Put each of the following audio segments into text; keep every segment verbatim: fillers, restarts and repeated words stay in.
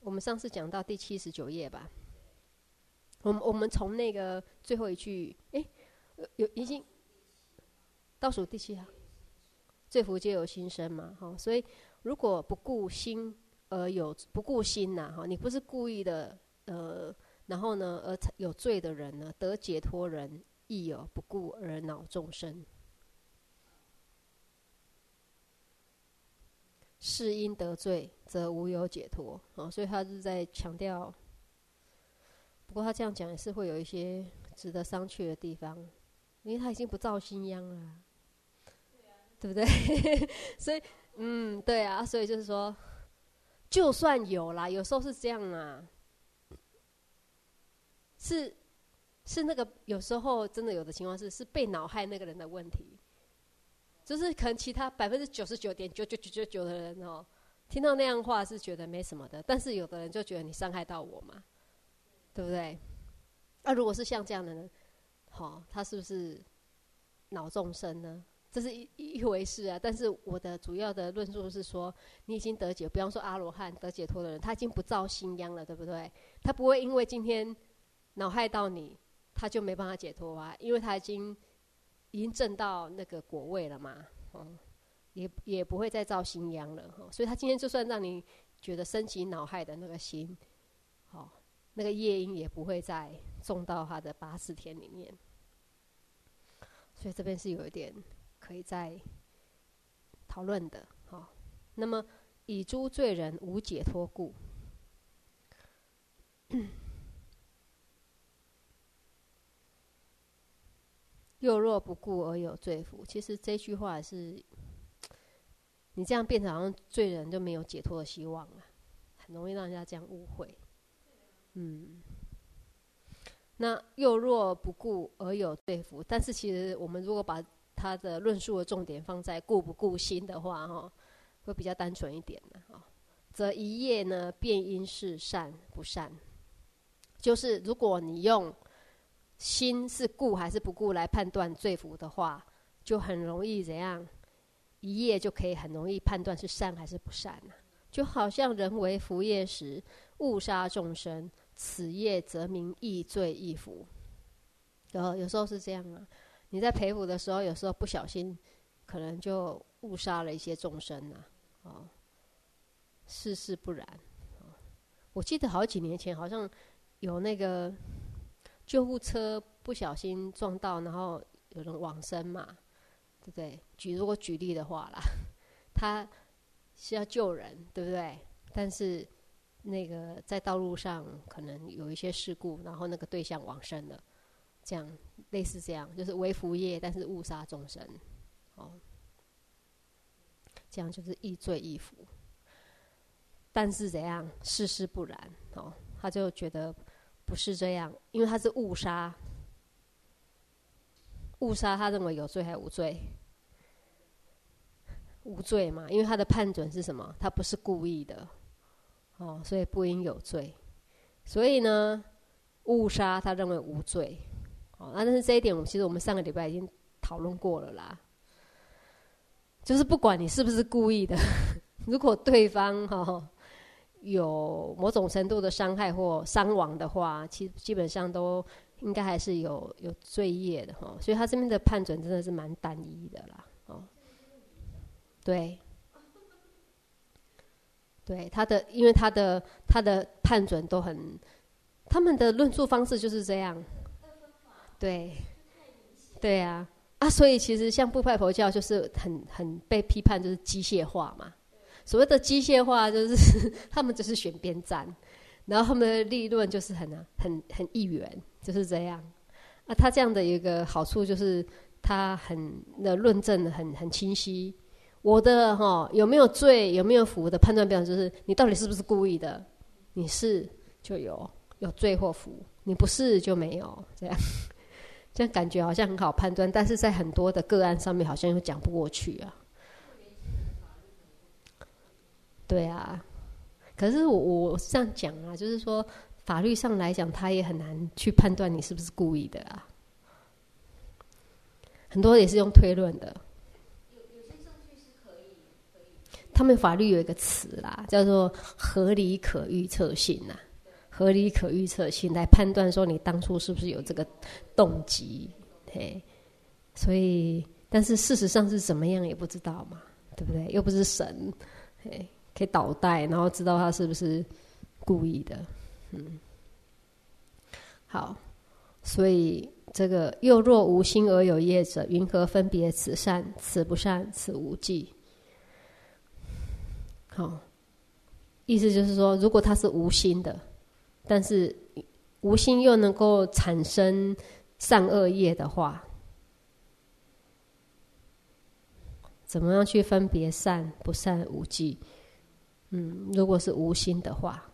我们上次讲到第七十九页吧。我们我们从那个最后一句，哎，有已经倒数第七啊，罪福皆有心生嘛，哈，所以如果不顾心而有不顾心呐，哈，你不是故意的，呃，然后呢，而有罪的人呢，得解脱人亦有不顾而恼众生，是因得罪，则无有解脱，哦，所以他是在强调。不过他这样讲也是会有一些值得商榷的地方，因为他已经不造新殃了，对不对？所以，嗯，对啊，所以就是说，就算有啦，有时候是这样啊，是是那个有时候真的有的情况是是被恼害那个人的问题，就是可能其他百分之九十九点九九九九九的人哦，听到那样话是觉得没什么的，但是有的人就觉得你伤害到我嘛。对不对？那、啊、如果是像这样的人，好、哦，他是不是恼众生呢？这是一一回事啊。但是我的主要的论述是说，你已经得解，比方说阿罗汉得解脱的人，他已经不造新殃了，对不对？他不会因为今天恼害到你，他就没办法解脱啊，因为他已经已经证到那个果位了嘛，哦，也也不会再造新殃了、哦。所以他今天就算让你觉得升起恼害的那个心，好、哦。那个业因也不会再种到他的八识田里面，所以这边是有一点可以再讨论的。好，那么以诸罪人无解脱故，又若不顾而有罪福。其实这句话是，你这样变成好像罪人就没有解脱的希望了，很容易让人家这样误会。嗯，那又若不顾而有罪福，但是其实我们如果把他的论述的重点放在顾不顾心的话，哈，会比较单纯一点的哈。则一业呢，便因是善不善，就是如果你用心是顾还是不顾来判断罪福的话，就很容易怎样，一业就可以很容易判断是善还是不善啊。就好像人为福业时，误杀众生。此业则名亦罪亦福，有有时候是这样啊。你在培福的时候，有时候不小心，可能就误杀了一些众生啊。哦，世事不然。哦，我记得好几年前，好像有那个救护车不小心撞到，然后有人往生嘛，对不对？举如果举例的话啦，他是要救人，对不对？但是那个在道路上可能有一些事故，然后那个对象往生了，这样类似这样，就是为福业，但是误杀众生，哦，这样就是亦罪亦福。但是怎样，世事不然，哦，他就觉得不是这样，因为他是误杀，误杀他认为有罪还无罪？无罪嘛，因为他的判准是什么？他不是故意的。哦，所以不应有罪，所以呢，误杀他认为无罪。哦，那但是这一点，我们其实我们上个礼拜已经讨论过了啦。就是不管你是不是故意的，如果对方哦有某种程度的伤害或伤亡的话，其基本上都应该还是有有罪业的哈、哦。所以他这边的判准真的是蛮单一的啦。哦，对。对他的，因为他的他的判准都很，他们的论述方式就是这样。对，对啊，啊，所以其实像部派佛教就是很很被批判，就是机械化嘛。所谓的机械化，就是他们只是选边站，然后他们的立论就是很啊很很一元，就是这样。啊，他这样的一个好处就是他很的论证很很清晰。我的哈、哦、有没有罪有没有福的判断标准就是你到底是不是故意的，你是就有有罪或福，你不是就没有，这样这样感觉好像很好判断，但是在很多的个案上面好像又讲不过去啊。对啊，可是我我是这样讲啊，就是说法律上来讲，他也很难去判断你是不是故意的啊，很多也是用推论的。 他们法律有一个词啦，叫做合理可预测性啊，合理可预测性来判断说你当初是不是有这个动机，嘿，所以但是事实上是怎么样也不知道嘛，对不对？又不是神，嘿，可以倒带，然后知道他是不是故意的，嗯，好，所以这个又若无心而有业者，云何分别此善此不善此无记？好，意思就是说，如果他是无心的，但是无心又能够产生善恶业的话，怎么样去分别善不善无记？嗯，如果是无心的话，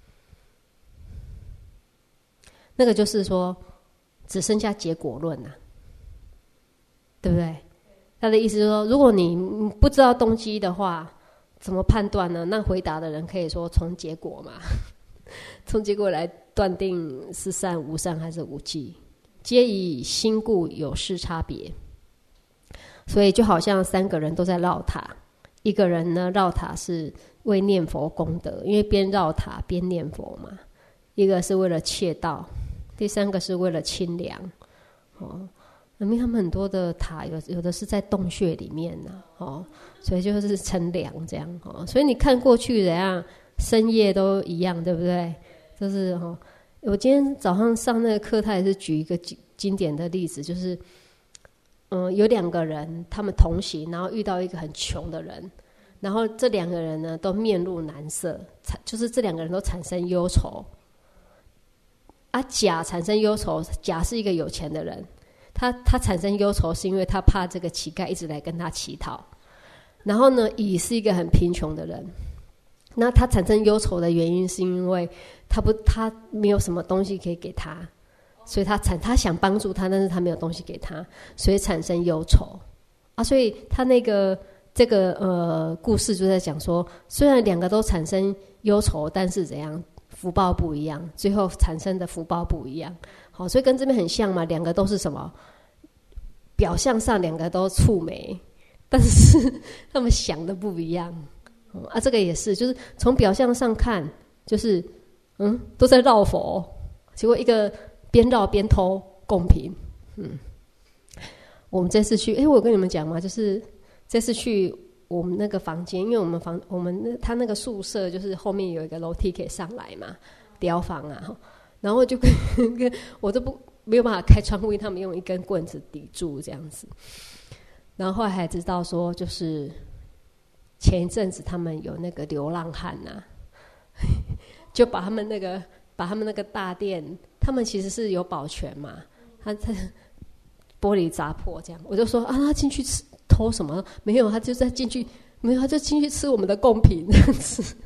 那个就是说只剩下结果论了，对不对？他的意思是说，如果你不知道动机的话，怎么判断呢？那回答的人可以说从结果嘛，从结果来断定是善无善还是无记，皆以心故有事差别。所以就好像三个人都在绕塔，一个人呢绕塔是为念佛功德，因为边绕塔边念佛嘛；一个是为了窃盗，第三个是为了清凉。哦，因为他们很多的塔有有的是在洞穴里面呢、啊，哦，所以就是乘凉这样哦。所以你看过去怎样，深夜都一样，对不对？就是哦，我今天早上上那个课，他也是举一个经经典的例子，就是嗯，有两个人他们同行，然后遇到一个很穷的人，然后这两个人呢都面露难色，就是这两个人都产生忧愁。啊，甲产生忧愁，甲是一个有钱的人。他他产生忧愁是因为他怕这个乞丐一直来跟他乞讨，然后呢，乙是一个很贫穷的人，那他产生忧愁的原因是因为他不他没有什么东西可以给他，所以他产他想帮助他，但是他没有东西给他，所以产生忧愁啊。所以他那个这个呃故事就在讲说，虽然两个都产生忧愁，但是怎样福报不一样，最后产生的福报不一样。好，所以跟这边很像嘛，两个都是什么？表象上两个都触媒，但是他们想的不一样。嗯、啊，这个也是，就是从表象上看，就是嗯，都在绕佛，结果一个边绕边偷贡品。嗯，我们这次去，哎，我跟你们讲嘛，就是这次去我们那个房间，因为我们房我们那他那个宿舍就是后面有一个楼梯可以上来嘛，寮房啊。然后就跟跟我都不没有办法开窗户，因为他们用一根棍子抵住这样子。然后后来还知道说，就是前一阵子他们有那个流浪汉呐、啊，就把他们那个把他们那个大殿，他们其实是有保全嘛，他他玻璃砸破这样，我就说啊，他进去吃偷什么？没有，他就在进去，没有，他就进去吃我们的贡品这样子。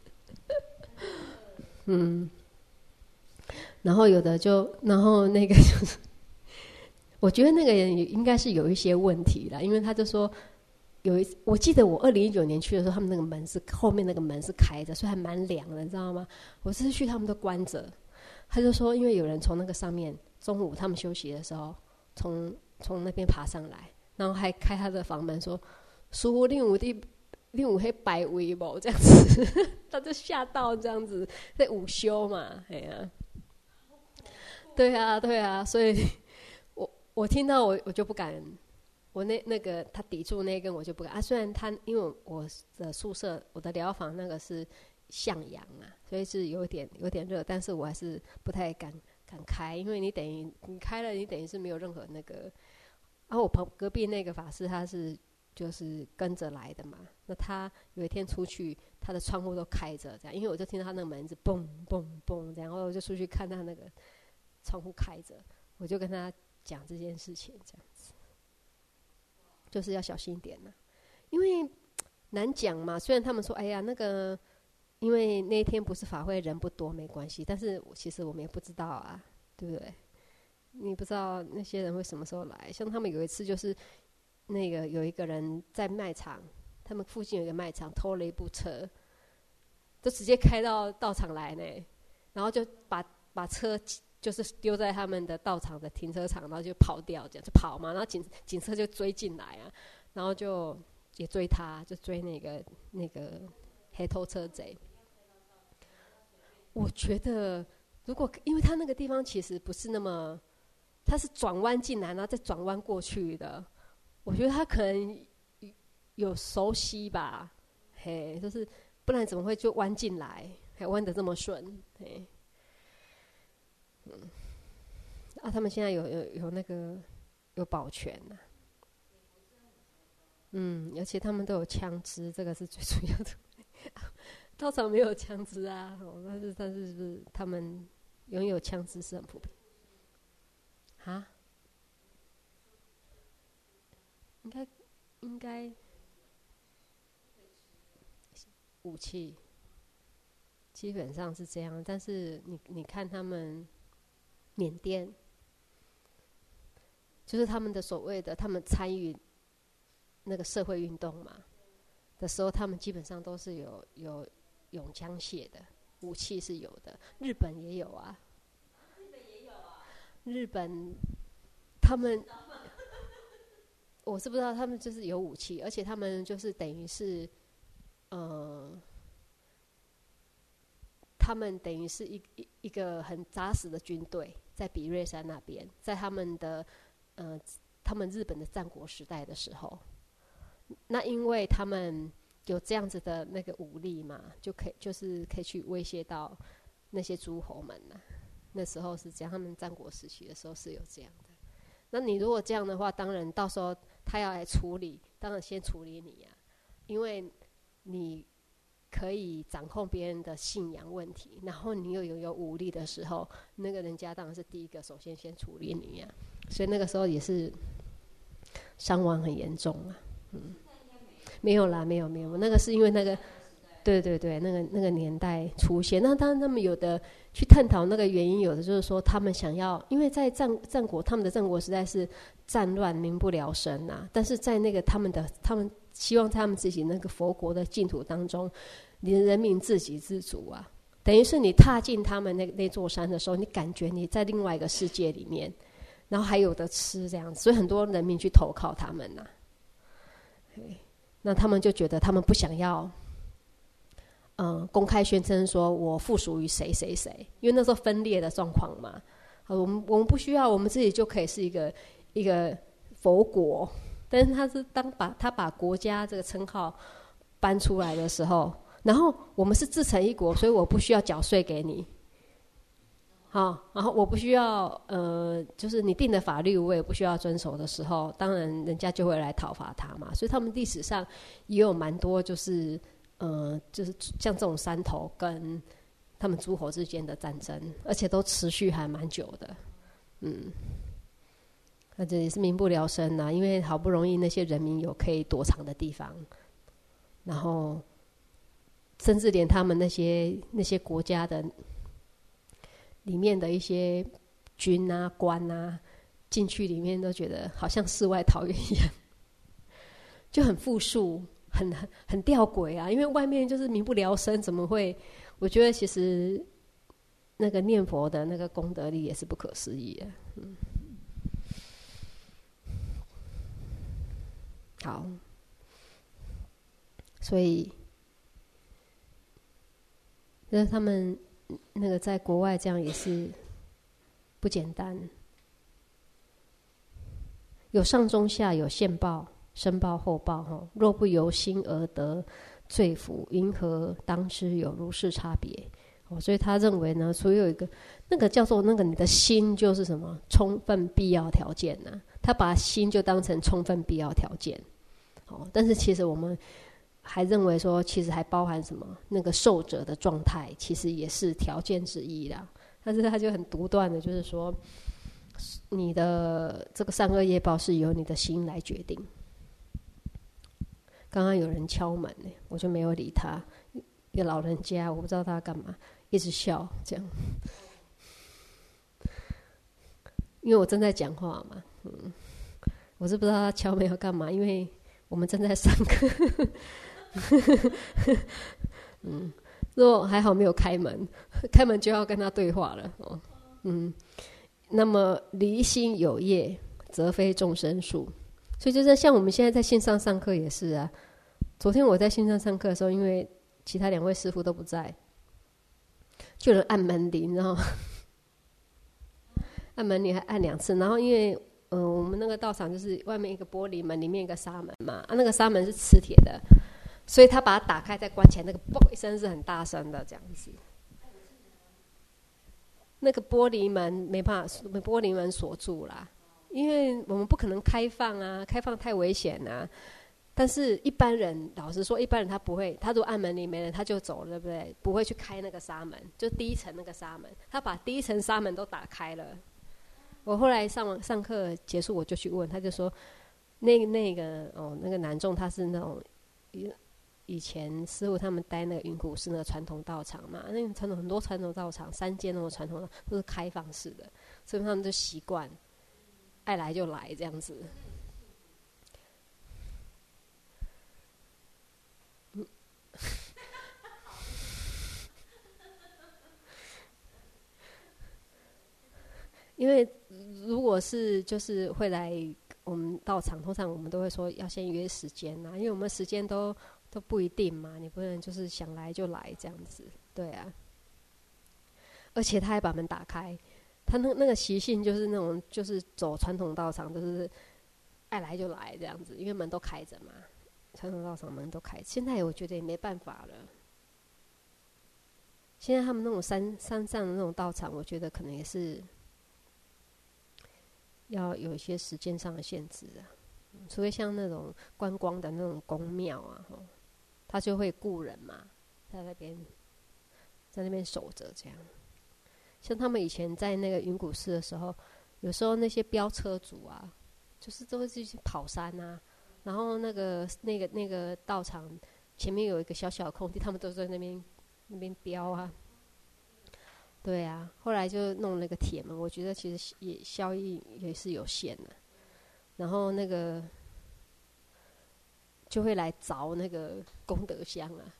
嗯。然后有的就，然后那个就是，我觉得那个人也应该是有一些问题啦，因为他就说有一，我记得我二零一九年去的时候，他们那个门是后面那个门是开着，所以还蛮凉的，你知道吗？我这次去他们都关着，他就说因为有人从那个上面，中午他们休息的时候，从从那边爬上来，然后还开他的房门说，师父令武的。令武黑白微不这样子，他就吓到这样子，在午休嘛，哎呀、啊。对啊，对啊，所以我我听到我我就不敢，我那那个他抵住那根我就不敢啊。虽然他因为我的宿舍我的疗房那个是向阳啊，所以是有点有点热，但是我还是不太敢敢开，因为你等于你开了，你等于是没有任何那个。啊，我旁隔壁那个法师他是就是跟着来的嘛，那他有一天出去，他的窗户都开着，这样，因为我就听到他那个门子嘣嘣嘣这样，然后我就出去看他那个。窗户开着，我就跟他讲这件事情，这样子，就是要小心一点呢、啊，因为难讲嘛。虽然他们说，哎呀，那个，因为那一天不是法会，人不多，没关系。但是其实我们也不知道啊，对不对？你不知道那些人会什么时候来。像他们有一次就是，那个有一个人在卖场，他们附近有一个卖场，偷了一部车，就直接开到道场来呢，然后就把把车。就是丢在他们的道场的停车场，然后就跑掉，这样就跑嘛，然后警警车就追进来啊，然后就也追他，就追那个那个黑头车贼。我觉得，如果因为他那个地方其实不是那么，他是转弯进来，然后再转弯过去的。我觉得他可能有熟悉吧，嘿，就是不然怎么会就弯进来，还弯得这么顺，嘿，嗯，啊，他们现在有有有那个有保全呐、啊，嗯，而且他们都有枪支，这个是最主要的。道场没有枪支啊，哦、但是但是是他们拥有枪支是很普遍，啊，应该应该武器基本上是这样，但是你你看他们缅甸，就是他们的所谓的他们参与那个社会运动嘛的时候，他们基本上都是有有用枪械的武器是有的，日本也有啊，日本他们我是不知道他们就是有武器，而且他们就是等于是，呃，他们等于是一一一个很扎实的军队，在比瑞山那边，在他们的呃他们日本的战国时代的时候，那因为他们有这样子的那个武力嘛，就可以就是可以去威胁到那些诸侯们呐、啊。那时候是这样，他们战国时期的时候是有这样的。那你如果这样的话，当然到时候他要来处理，当然先处理你呀、啊，因为你可以掌控别人的信仰问题，然后你又有有武力的时候，那个人家当然是第一个首先先处理你呀、啊。所以那个时候也是伤亡很严重啊。嗯，没有啦，没有没有，那个是因为那个。对对对，那个那个年代出现，那当然他们有的去探讨那个原因，有的就是说他们想要，因为在战战国，他们的战国时代是战乱民不聊生啊，但是在那个他们的他们希望在他们自己那个佛国的净土当中，你的人民自给自足啊，等于是你踏进他们那那座山的时候，你感觉你在另外一个世界里面，然后还有得吃这样子，所以很多人民去投靠他们呐、啊，那他们就觉得他们不想要。嗯，公开宣称说我附属于谁谁谁，因为那时候分裂的状况嘛，我们我们不需要，我们自己就可以是一个一个佛国，但是他是当把他把国家这个称号搬出来的时候，然后我们是自成一国，所以我不需要缴税给你，好，然后我不需要呃，就是你定的法律我也不需要遵守的时候，当然人家就会来讨伐他嘛，所以他们历史上也有蛮多就是。呃，就是像这种山头跟他们诸侯之间的战争，而且都持续还蛮久的，嗯，而且也是民不聊生呐、啊，因为好不容易那些人民有可以躲藏的地方，然后甚至连他们那些那些国家的里面的一些军啊官啊进去里面都觉得好像世外桃源一样，就很富庶。很很很吊诡啊，因为外面就是民不聊生，怎么会？我觉得其实那个念佛的那个功德力也是不可思议的。嗯，好，所以那他们那个在国外这样也是不简单，有上中下，有现报。申报后报，若不由心而得罪福，因何当知有如是差别？所以他认为呢，所以有一个那个叫做那个你的心就是什么充分必要条件呢、啊？他把心就当成充分必要条件。哦，但是其实我们还认为说，其实还包含什么那个受者的状态，其实也是条件之一啦。但是他就很独断的，就是说，你的这个善恶业报是由你的心来决定。刚刚有人敲门呢，我就没有理他。一个老人家，我不知道他干嘛，一直笑这样。因为我正在讲话嘛，嗯，我是不知道他敲门要干嘛，因为我们正在上课。嗯，如果还好没有开门，开门就要跟他对话了哦。嗯，那么离心有业，则非众生数。所以就是像我们现在在线上上课也是啊， 昨天我在线上上课的时候，因为其他两位师傅都不在，就有人按门铃，然后按门铃还按两次，然后因为嗯、呃，我们那个道场就是外面一个玻璃门，里面一个纱门嘛，啊，那个纱门是磁铁的，所以他把它打开再关起来，那个嘣一声是很大声的这样子。那个玻璃门没办法，玻璃门锁住啦，因为我们不可能开放啊，开放太危险啊。但是一般人，老实说，一般人他不会，他如果按门铃没人，他就走了，对不对？不会去开那个纱门，就第一层那个纱门，他把第一层纱门都打开了。我后来上完上课结束，我就去问，他就说，那那个哦，那个男众他是那种。以前师傅他们待那个云谷是那个传统道场嘛，那个传统很多传统道场，三间那种传统的都是开放式的，所以他们就习惯爱来就来这样子。嗯，因为如果是就是会来我们道场，通常我们都会说要先约时间呐，因为我们时间都。都不一定嘛，你不能就是想来就来这样子，对啊。而且他还把门打开，他那那个习性就是那种就是走传统道场，就是爱来就来这样子，因为门都开着嘛，传统道场门都开。现在我觉得也没办法了，现在他们那种山山上的那种道场，我觉得可能也是要有一些时间上的限制啊，除非像那种观光的那种宫庙啊，他就会雇人嘛，在那边，在那边守着这样。像他们以前在那个云谷寺的时候，有时候那些飙车族啊，就是都会去跑山啊，然后那个那个那个道场前面有一个小小的空地，他们都在那边那边飙啊。对啊，后来就弄了个铁门，我觉得其实也效益也是有限的。然后那个。就会来凿那个功德箱啊，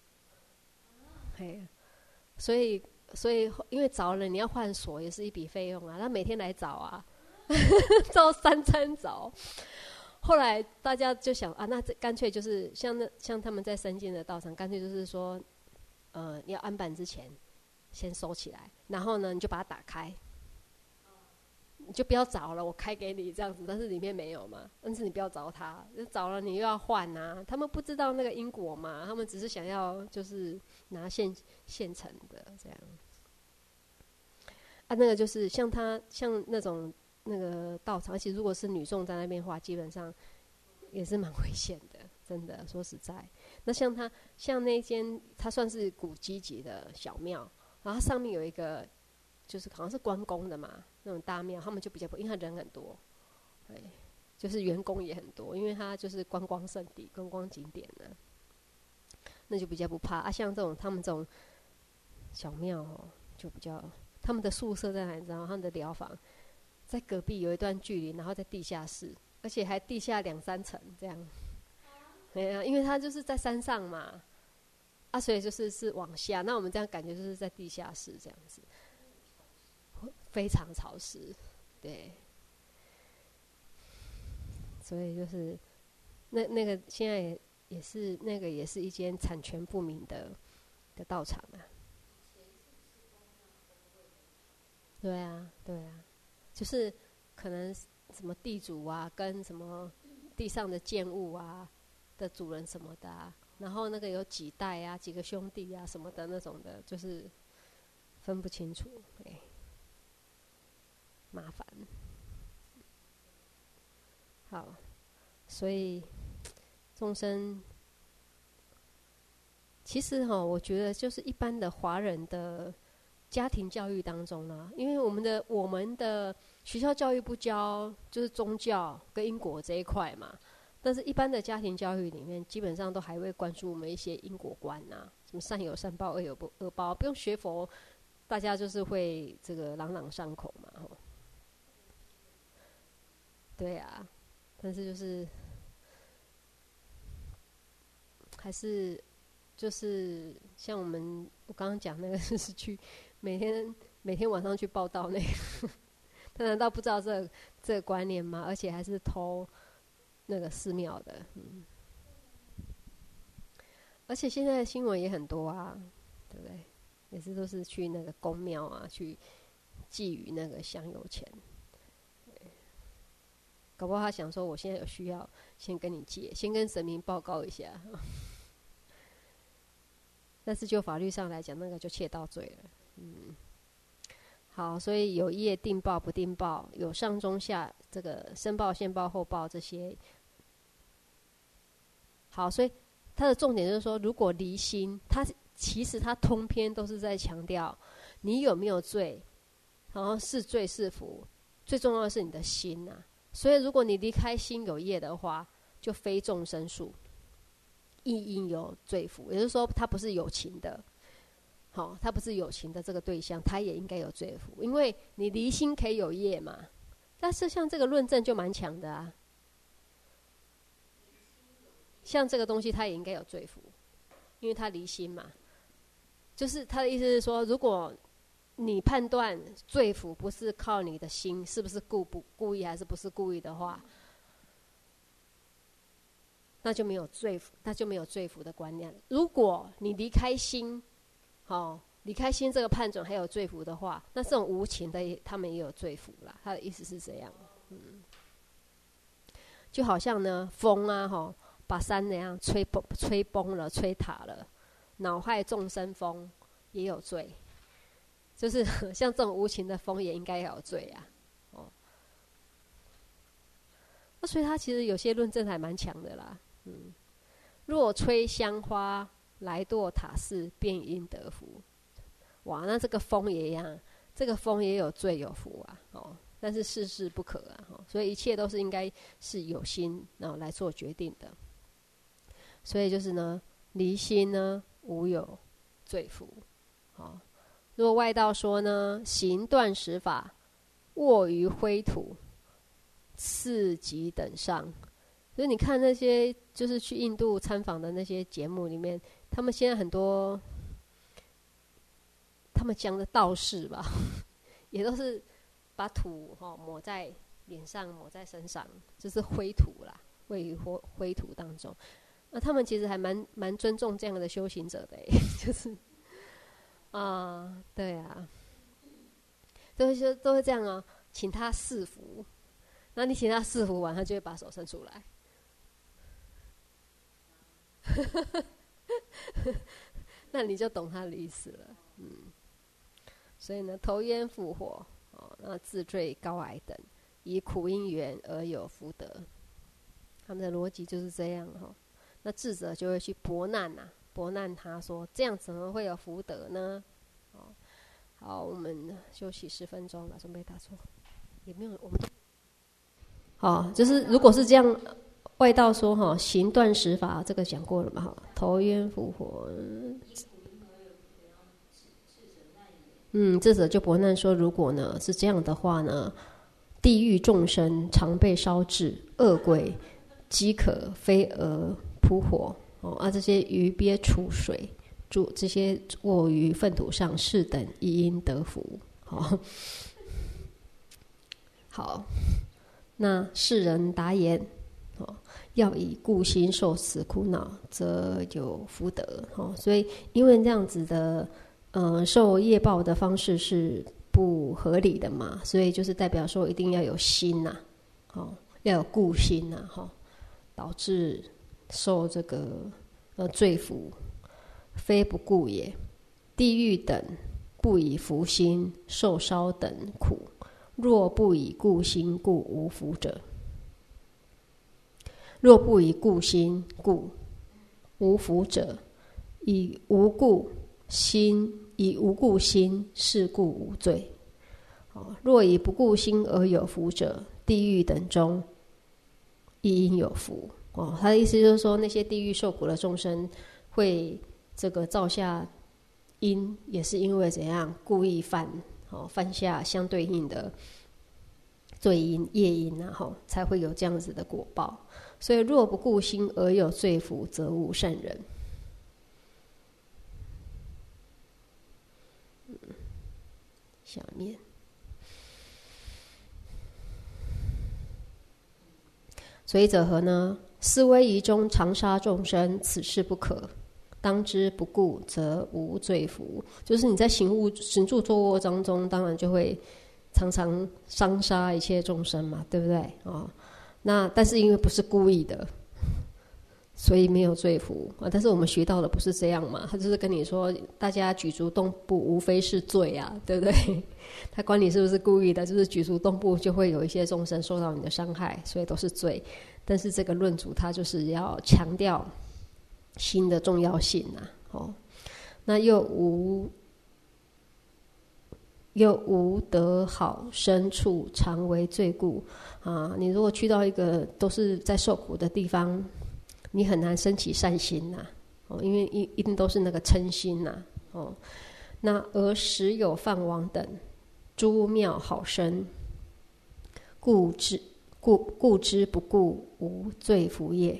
嘿，所以所以因为凿了你要换锁也是一笔费用啊，他每天来凿啊，凿三餐凿。后来大家就想啊，那这干脆就是像那像他们在深圳的道场，干脆就是说，呃，你要安板之前先收起来，然后呢你就把它打开。你就不要找了，我开给你这样子，但是里面没有嘛，但是你不要找他，找了你又要换啊。他们不知道那个因果嘛，他们只是想要就是拿现现成的这样。啊，那个就是像他像那种那个道场，而且如果是女众在那边的话，基本上也是蛮危险的，真的说实在。那像他像那间，它算是古迹级的小庙，然后它上面有一个。就是好像是关公的嘛，那种大庙，他们就比较不，因为他人很多，对，就是员工也很多，因为他就是观光胜地、观光景点呢，那就比较不怕啊。像这种他们这种小庙哦，就比较他们的宿舍在哪里？知道他们的疗房在隔壁有一段距离，然后在地下室，而且还地下两三层这样。对啊，因为他就是在山上嘛，啊，所以就是是往下。那我们这样感觉就是在地下室这样子。非常潮湿，对，所以就是那那个现在也也是那个也是一间产权不明的的道场啊。对啊，对啊，就是可能什么地主啊，跟什么地上的建物啊的主人什么的啊，然后那个有几代啊，几个兄弟啊什么的那种的，就是分不清楚，对。麻烦，好，所以众生其实哈，我觉得就是一般的华人的家庭教育当中呢，因为我们的我们的学校教育不教就是宗教跟因果这一块嘛，但是一般的家庭教育里面，基本上都还会灌输我们一些因果观啊，什么善有善报，恶有恶报，不用学佛，大家就是会这个朗朗上口嘛，吼。对啊，但是就是还是就是像我们我刚刚讲那个，就是去每天每天晚上去报道那个，他难道不知道这个、这个观念吗？而且还是偷那个寺庙的，嗯， 而且现在的新闻也很多啊，对不对？也是都是去那个宫庙啊，去觊觎那个香油钱。搞不好他想说，我现在有需要，先跟你借，先跟神明报告一下。但是就法律上来讲，那个就窃盗罪了。嗯，好，所以有业定报不定报，有上中下这个申报、现报、后报这些。好，所以它的重点就是说，如果离心，它其实它通篇都是在强调你有没有罪，然后是罪是福，最重要的是你的心呐、啊。所以如果你离开心有业的话，就非众生数，亦应有罪福。也就是说，他不是有情的，好、哦，他不是有情的这个对象，他也应该有罪福，因为你离心可以有业嘛。但是像这个论证就蛮强的啊，像这个东西他也应该有罪福，因为他离心嘛。就是他的意思是说，如果你判断罪福不是靠你的心，是不是故不故意还是不是故意的话，那就没有罪福，那就没有罪福的观念。如果你离开心，哦，离开心这个判准还有罪福的话，那这种无情的也他们也有罪福啦。他的意思是这样，嗯，就好像呢风啊，哈、哦，把山那样吹崩、吹崩了、吹塌了，恼害众生风也有罪。就是像这种无情的风也应该要有罪啊，哦，那所以他其实有些论证还蛮强的啦，嗯，若吹香花来堕塔寺，便应得福。哇，那这个风也一样，这个风也有罪有福啊，哦，但是事事不可啊，哦，所以一切都是应该是有心然后来做决定的。所以就是呢，离心呢无有罪福，哦。若外道说呢，行断食法，卧于灰土，次级等上。所以你看那些就是去印度参访的那些节目里面，他们现在很多他们讲的道士吧，也都是把土哈、哦、抹在脸上，抹在身上，就是灰土啦，位于灰灰土当中。那他们其实还蛮蛮尊重这样的修行者的，就是。啊，对啊，都会都会这样哦，请他赐福，那你请他赐福完，他就会把手伸出来，那你就懂他的意思了，嗯。所以呢，投烟复火，哦，那自坠高矮等，以苦因缘而有福德，他们的逻辑就是这样哈、哦。那智者就会去驳难呐、啊。驳难他说：“这样怎么会有福德呢？”哦，好，我们休息十分钟了，准备打坐。也没有，我们好，就是如果是这样，外道说哈，行断食法，这个讲过了嘛？哈，投烟复火。嗯，智者就驳难说，如果呢是这样的话呢，地狱众生常被烧制，恶鬼饥渴飞蛾扑火。哦啊，这些鱼鳖储水，住这些卧于粪土上，是等亦应得福。好、哦，好，那世人答言：哦，要以故心受此苦恼，则有福德。哦，所以因为这样子的，呃，受业报的方式是不合理的嘛，所以就是代表说一定要有心呐、啊，哦，要有故心呐、啊，哈、哦，导致。受这个呃罪福，非不顾也。地狱等不以福心，受烧等苦。若不以故心，故无福者。若不以故心，故无福者。以无故心，以无故心，是故无罪。哦，若以不顾心而有福者，地狱等中亦应有福。哦，他的意思就是说，那些地狱受苦的众生会这个造下因，也是因为怎样故意犯，哦，犯下相对应的罪因、业因啊，吼，才会有这样子的果报。所以，若不顾心而有罪福，则无善人。嗯，下面。所以者何呢？思威仪中常杀众生，此事不可。 当之不顾，则无罪福。就是你在行恶行住坐卧当中，当然就会常常伤杀一切众生嘛，对不对？哦，那但是因为不是故意的，所以没有罪福啊。但是我们学到的不是这样嘛，他就是跟你说，大家举足动步，无非是罪啊，对不对？他管你是不是故意的，就是举足动步就会有一些众生受到你的伤害，所以都是罪。但是这个论主他就是要强调心的重要性啊，哦，那又无又无得好生处，常为罪故啊！你如果去到一个都是在受苦的地方，你很难升起善心呐、啊，哦，因为一一定都是那个嗔心呐、啊，哦。那而时有饭王等诸妙好生，故知故故之不顾，无罪福业。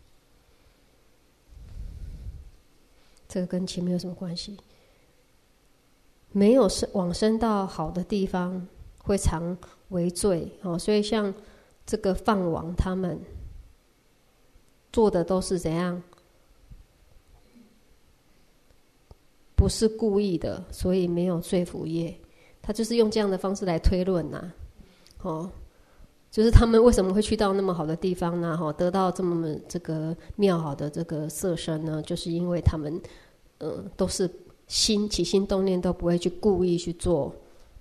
这个跟前面有什么关系？没有往生到好的地方，会常为罪哦。所以像这个饭王他们做的都是怎样？不是故意的，所以没有罪福业。他就是用这样的方式来推论呐、啊，哦。就是他们为什么会去到那么好的地方呢？哈，得到这么这个妙好的这个色身呢？就是因为他们，呃，都是心起心动念都不会去故意去做。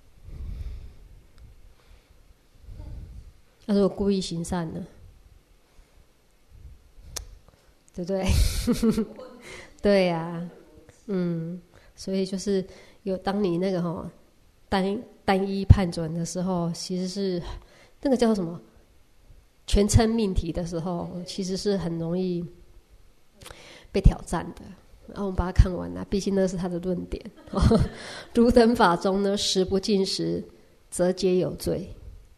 那如果故意行善呢？对不对？对呀、啊，嗯，所以就是有当你那个哈、哦、单单一判准的时候，其实是。那个叫什么？全称命题的时候，其实是很容易被挑战的。然后我们把它看完了，毕竟那是他的论点。汝等法中呢，食不进食，则皆有罪。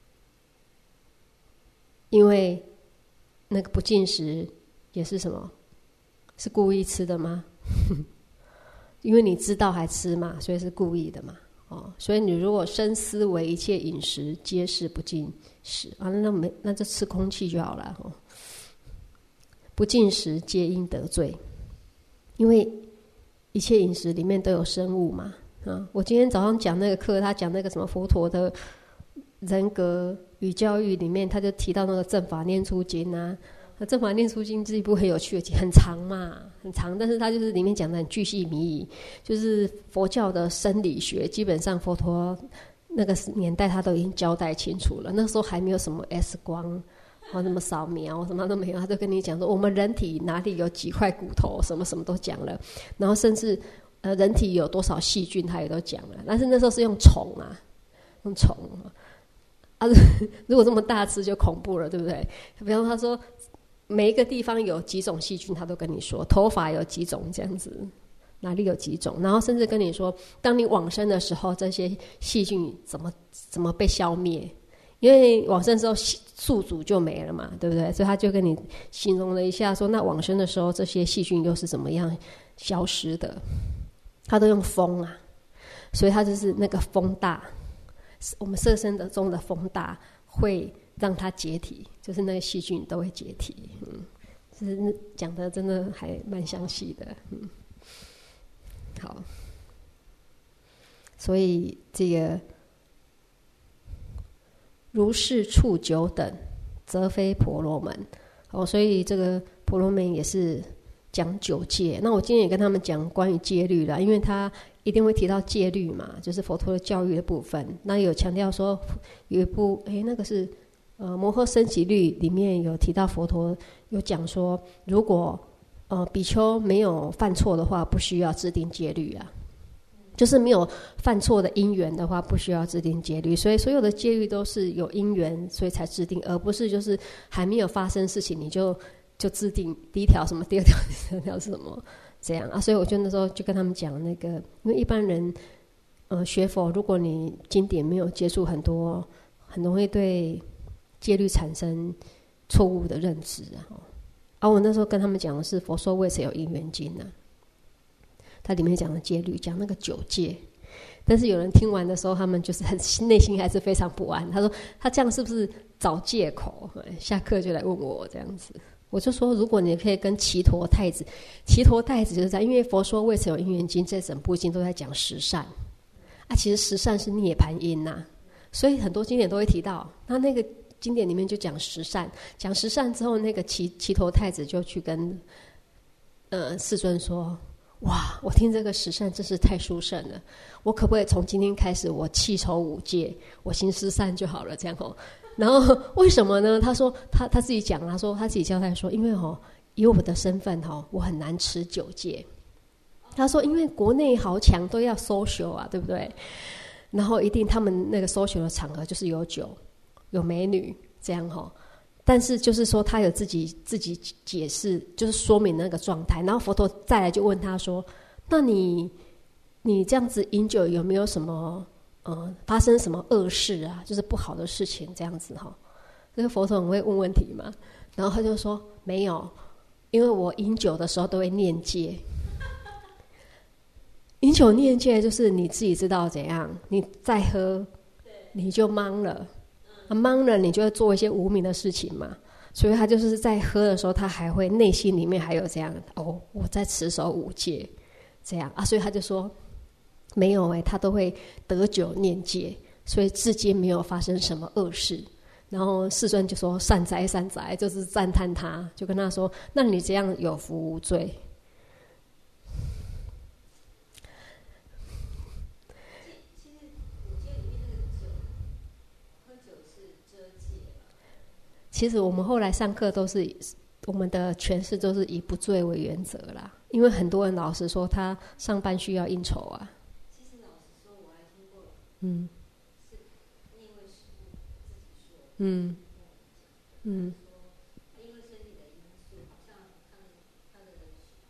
因为那个不进食也是什么？是故意吃的吗？因为你知道还吃嘛，所以是故意的嘛。哦，所以你如果深思为一切饮食皆是不进食啊，那没那就吃空气就好了哦。不进食皆应得罪，因为一切饮食里面都有生物嘛。啊，我今天早上讲那个课，他讲那个什么佛陀的人格与教育里面，他就提到那个正法念处经啊。那正法念处经这一部很有趣的，很长嘛，很长，但是它就是里面讲的很巨细靡遗，就是佛教的生理学，基本上佛陀那个年代他都已经交代清楚了。那时候还没有什么 X 光或什么扫描，什么都没有，他就跟你讲说，我们人体哪里有几块骨头，什么什么都讲了，然后甚至呃人体有多少细菌，他也都讲了。但是那时候是用虫啊，用虫啊，如果这么大吃就恐怖了，对不对？比方说他说。每一个地方有几种细菌，他都跟你说，头发有几种这样子，哪里有几种，然后甚至跟你说，当你往生的时候，这些细菌怎么怎么被消灭？因为往生之后宿主就没了嘛，对不对？所以他就跟你形容了一下说，那往生的时候这些细菌又是怎么样消失的？他都用风啊，所以他就是那个风大，我们色身的中的风大会让它解体，就是那个细菌都会解体。嗯，是讲的真的还蛮详细的。嗯，好，所以这个如是处九等，则非婆罗门。哦，所以这个婆罗门也是讲九戒。那我今天也跟他们讲关于戒律啦，因为他一定会提到戒律嘛，就是佛陀的教育的部分。那有强调说有一部，哎，那个是。呃，摩诃僧祇律里面有提到佛陀有讲说，如果呃比丘没有犯错的话，不需要制定戒律啊，就是没有犯错的因缘的话，不需要制定戒律。所以所有的戒律都是有因缘，所以才制定，而不是就是还没有发生事情你就就制定第一条什么，第二条第三条是什么这样啊。所以我就那时候就跟他们讲那个，因为一般人呃学佛，如果你经典没有接触很多，很容易对戒律产生错误的认知啊！而、啊、我那时候跟他们讲的是《佛说未曾有因缘经》呢，它里面讲的戒律，讲那个九戒。但是有人听完的时候，他们就是很内心还是非常不安。他说：“他这样是不是找借口？”下课就来问我这样子。 我就说，如果你可以跟齐陀太子，齐陀太子就是这样，因为佛说未曾有因缘经，这整部经都在讲十善啊，其实十善是涅槃因呐、啊，所以很多经典都会提到。那那个经典里面就讲十善，讲十善之后，那个齐齐陀太子就去跟呃世尊说：“哇，我听这个十善真是太殊胜了，我可不可以从今天开始，我弃守五戒，我行十善就好了？”这样哦。然后为什么呢？他说他他自己讲，他说他自己交代说，因为哦，以我的身份哦，我很难持九戒。他说，因为国内豪强都要 social 啊，对不对？然后一定他们那个 social 的场合就是有酒、有美女这样哈、哦。但是就是说，他有自己自己解释，就是说明那个状态。然后佛陀再来就问他说：“那你你这样子饮酒有没有什么？”呃，发生什么恶事啊？就是不好的事情，这样子哈。这个佛陀很会问问题嘛，然后他就说没有，因为我饮酒的时候都会念戒。饮酒念戒就是你自己知道怎样，你再喝，你就懵了，啊懵了你就会做一些无明的事情嘛。所以他就是在喝的时候，他还会内心里面还有这样哦，我在持守五戒，这样啊，所以他就说。没有哎、欸，他都会得酒念戒，所以至今没有发生什么恶事。然后世尊就说善哉善哉，就是赞叹他，就跟他说：“那你这样有福无罪。”其实五戒里面那个酒，喝酒是遮戒。其实我们后来上课都是我们的诠释都是以不醉为原则啦，因为很多人老实说他上班需要应酬啊。嗯，是因为师父自己说，嗯嗯，因为身体的因素，好像他们他的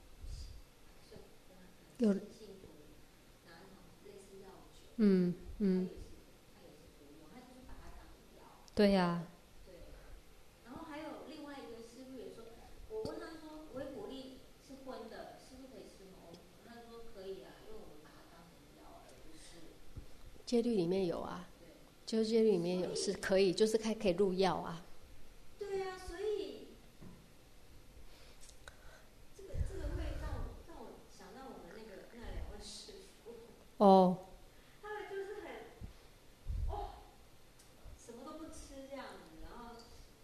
有信徒拿那种类似药酒，嗯嗯，他也是不用，他就是把它当药。对呀、啊。对，然后还有另外一个师父也说，我问他说，维骨力是荤的，师父可以吃吗？他说可以啊，因为我们把它当成药而不是。戒律里面有啊，就是戒律里面有是可以，就是还可以入药啊。对啊，所以这个这个会让我让我想到我们那个那两位师傅哦，他们就是很哦，什么都不吃这样子，然后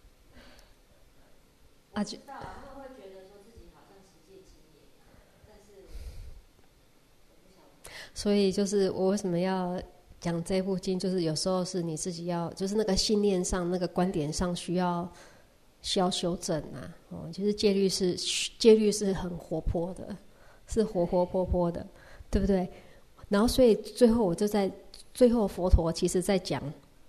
我知道啊，他们会觉得说自己好像持戒精严啊，但是我不晓得。所以就是我为什么要讲这部经，就是有时候是你自己要，就是那个信念上、那个观点上需要需要修正啊。哦，其实戒律是戒律是很活泼的，是活活泼泼的，对不对？然后所以最后我就在最后佛陀其实在讲，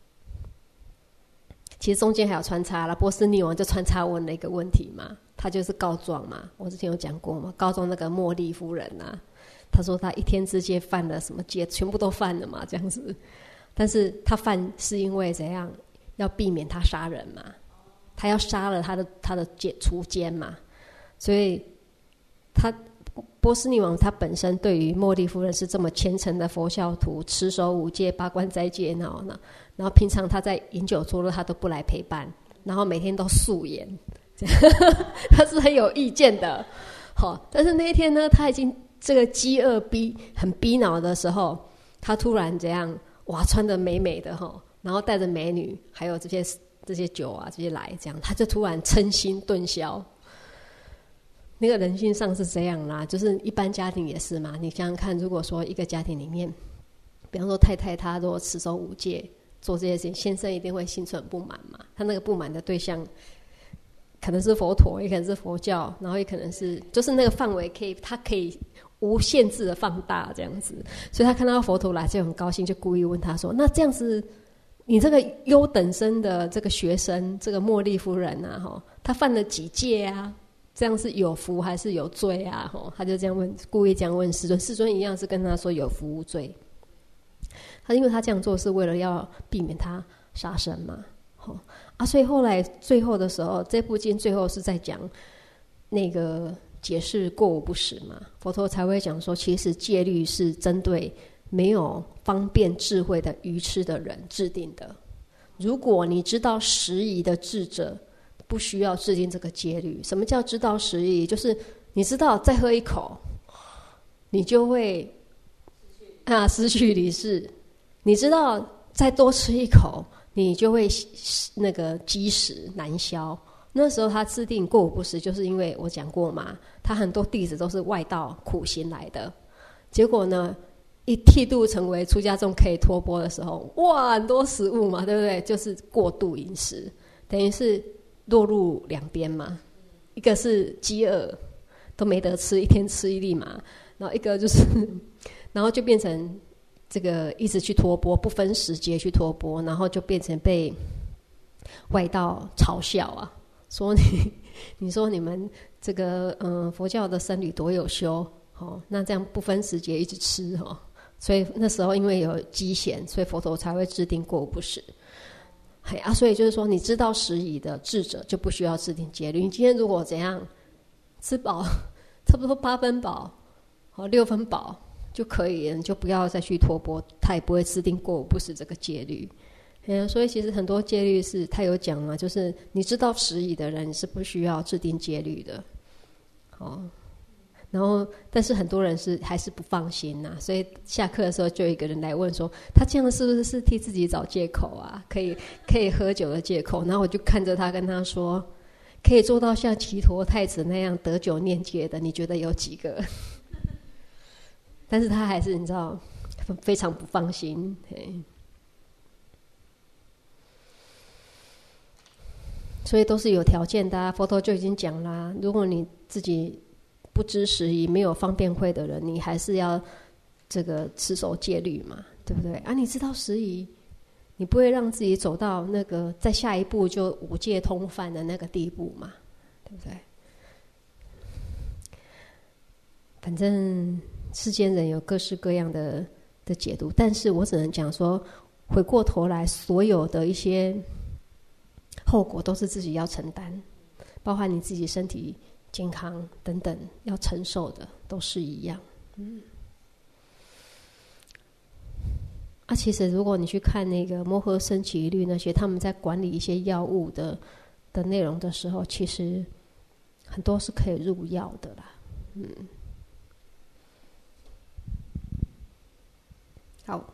其实中间还有穿插了，波斯匿王就穿插问了一个问题嘛，他就是告状嘛，我之前有讲过嘛，告状那个茉莉夫人啊。他说他一天之间犯了什么戒，全部都犯了嘛，这样子。但是他犯是因为怎样，要避免他杀人嘛，他要杀了他的他的除奸嘛，所以他波斯匿王他本身对于茉莉夫人是这么虔诚的佛教徒，持守五戒、八关斋戒，然后呢，然后平常他在饮酒作乐，他都不来陪伴，然后每天都素颜，他是很有意见的。好，但是那一天呢，他已经。这个饥饿逼很逼恼的时候，他突然这样哇，穿得美美的哈，然后带着美女，还有这些这些酒啊，这些来这样，他就突然嗔心顿消。那个人性上是这样啦，就是一般家庭也是嘛。你想想看，如果说一个家庭里面，比方说太太她如果持守五戒，做这些事情，先生一定会心存不满嘛。他那个不满的对象。可能是佛陀，也可能是佛教，然后也可能是，就是那个范围可以，他可以无限制的放大这样子。所以他看到佛陀来就很高兴，就故意问他说：“那这样子，你这个优等生的这个学生，这个茉莉夫人啊，哈，他犯了几戒啊？这样是有福还是有罪啊？”哈，他就这样问，故意这样问世尊。世尊一样是跟他说有福无罪。他因为他这样做是为了要避免他杀生嘛。啊，所以后来最后的时候，这部经最后是在讲那个解释过午不食嘛，佛陀才会讲说，其实戒律是针对没有方便智慧的愚痴的人制定的。如果你知道时宜的智者不需要制定这个戒律。什么叫知道时宜？就是你知道再喝一口，你就会啊失去理智；你知道再多吃一口，你就会那个积食难消。那时候他制定过午不食，就是因为我讲过嘛，他很多弟子都是外道苦行来的，结果呢，一剃度成为出家众可以托钵的时候，哇，很多食物嘛，对不对？就是过度饮食，等于是落入两边嘛。一个是饥饿都没得吃，一天吃一粒嘛，然后一个就是，然后就变成这个一直去托钵，不分时节去托钵，然后就变成被外道嘲笑啊。说你，你说你们这个嗯佛教的僧侣多有修哦，那这样不分时节一直吃哦，所以那时候因为有饥闲，所以佛陀才会制定过午不食。嘿啊，所以就是说，你知道时宜的智者就不需要制定戒律。你今天如果怎样吃饱，差不多八分饱，哦六分饱就可以了，你就不要再去托钵，他也不会制定过午不食这个戒律。嗯，所以其实很多戒律是他有讲嘛，就是你知道时宜的人是不需要制定戒律的，哦。然后，但是很多人是还是不放心呐、啊，所以下课的时候就有一个人来问说，他这样是不是是替自己找借口啊？可以可以喝酒的借口。然后我就看着他跟他说，可以做到像祇陀太子那样得酒念戒的，你觉得有几个？但是他还是你知道非常不放心。嘿，所以都是有条件的、啊，佛陀就已经讲啦。如果你自己不知时宜、没有方便会的人，你还是要这个持守戒律嘛，对不对？啊，你知道时宜，你不会让自己走到那个在下一步就五戒通犯的那个地步嘛，对不对？反正世间人有各式各样的的解读，但是我只能讲说，回过头来，所有的一些后果都是自己要承担，包含你自己身体健康等等要承受的都是一样。嗯，啊，其实如果你去看那个摩诃僧祇律那些，他们在管理一些药物的的内容的时候，其实很多是可以入药的啦。嗯，好。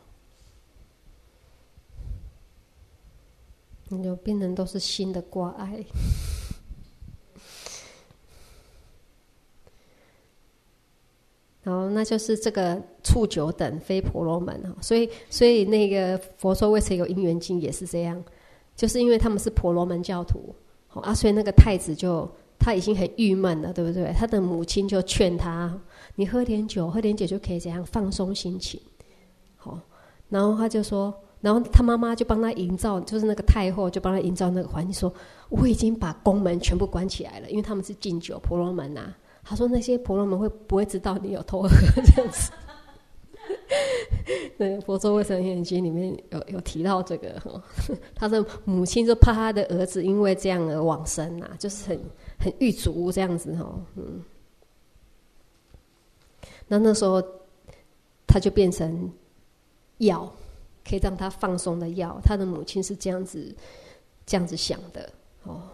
有病人都是新的挂碍，然后那就是这个处九等非婆罗门，所以所以那个佛说为什么有因缘经也是这样，就是因为他们是婆罗门教徒啊，所以那个太子就他已经很郁闷了，对不对？他的母亲就劝他，你喝点酒，喝点酒就可以怎样放松心情，好，然后他就说。然后他妈妈就帮他营造，就是那个太后就帮他营造那个环境，说我已经把宫门全部关起来了，因为他们是禁酒婆罗门啊。他说那些婆罗门会不会知道你有偷喝这样子？那佛说卫生眼经里面有有提到这个哈，他的母亲就怕他的儿子因为这样而往生啊，就是很很狱卒这样子哈，嗯。那那时候他就变成药。可以让他放松的药，他的母亲是这样子，这样子想的哦。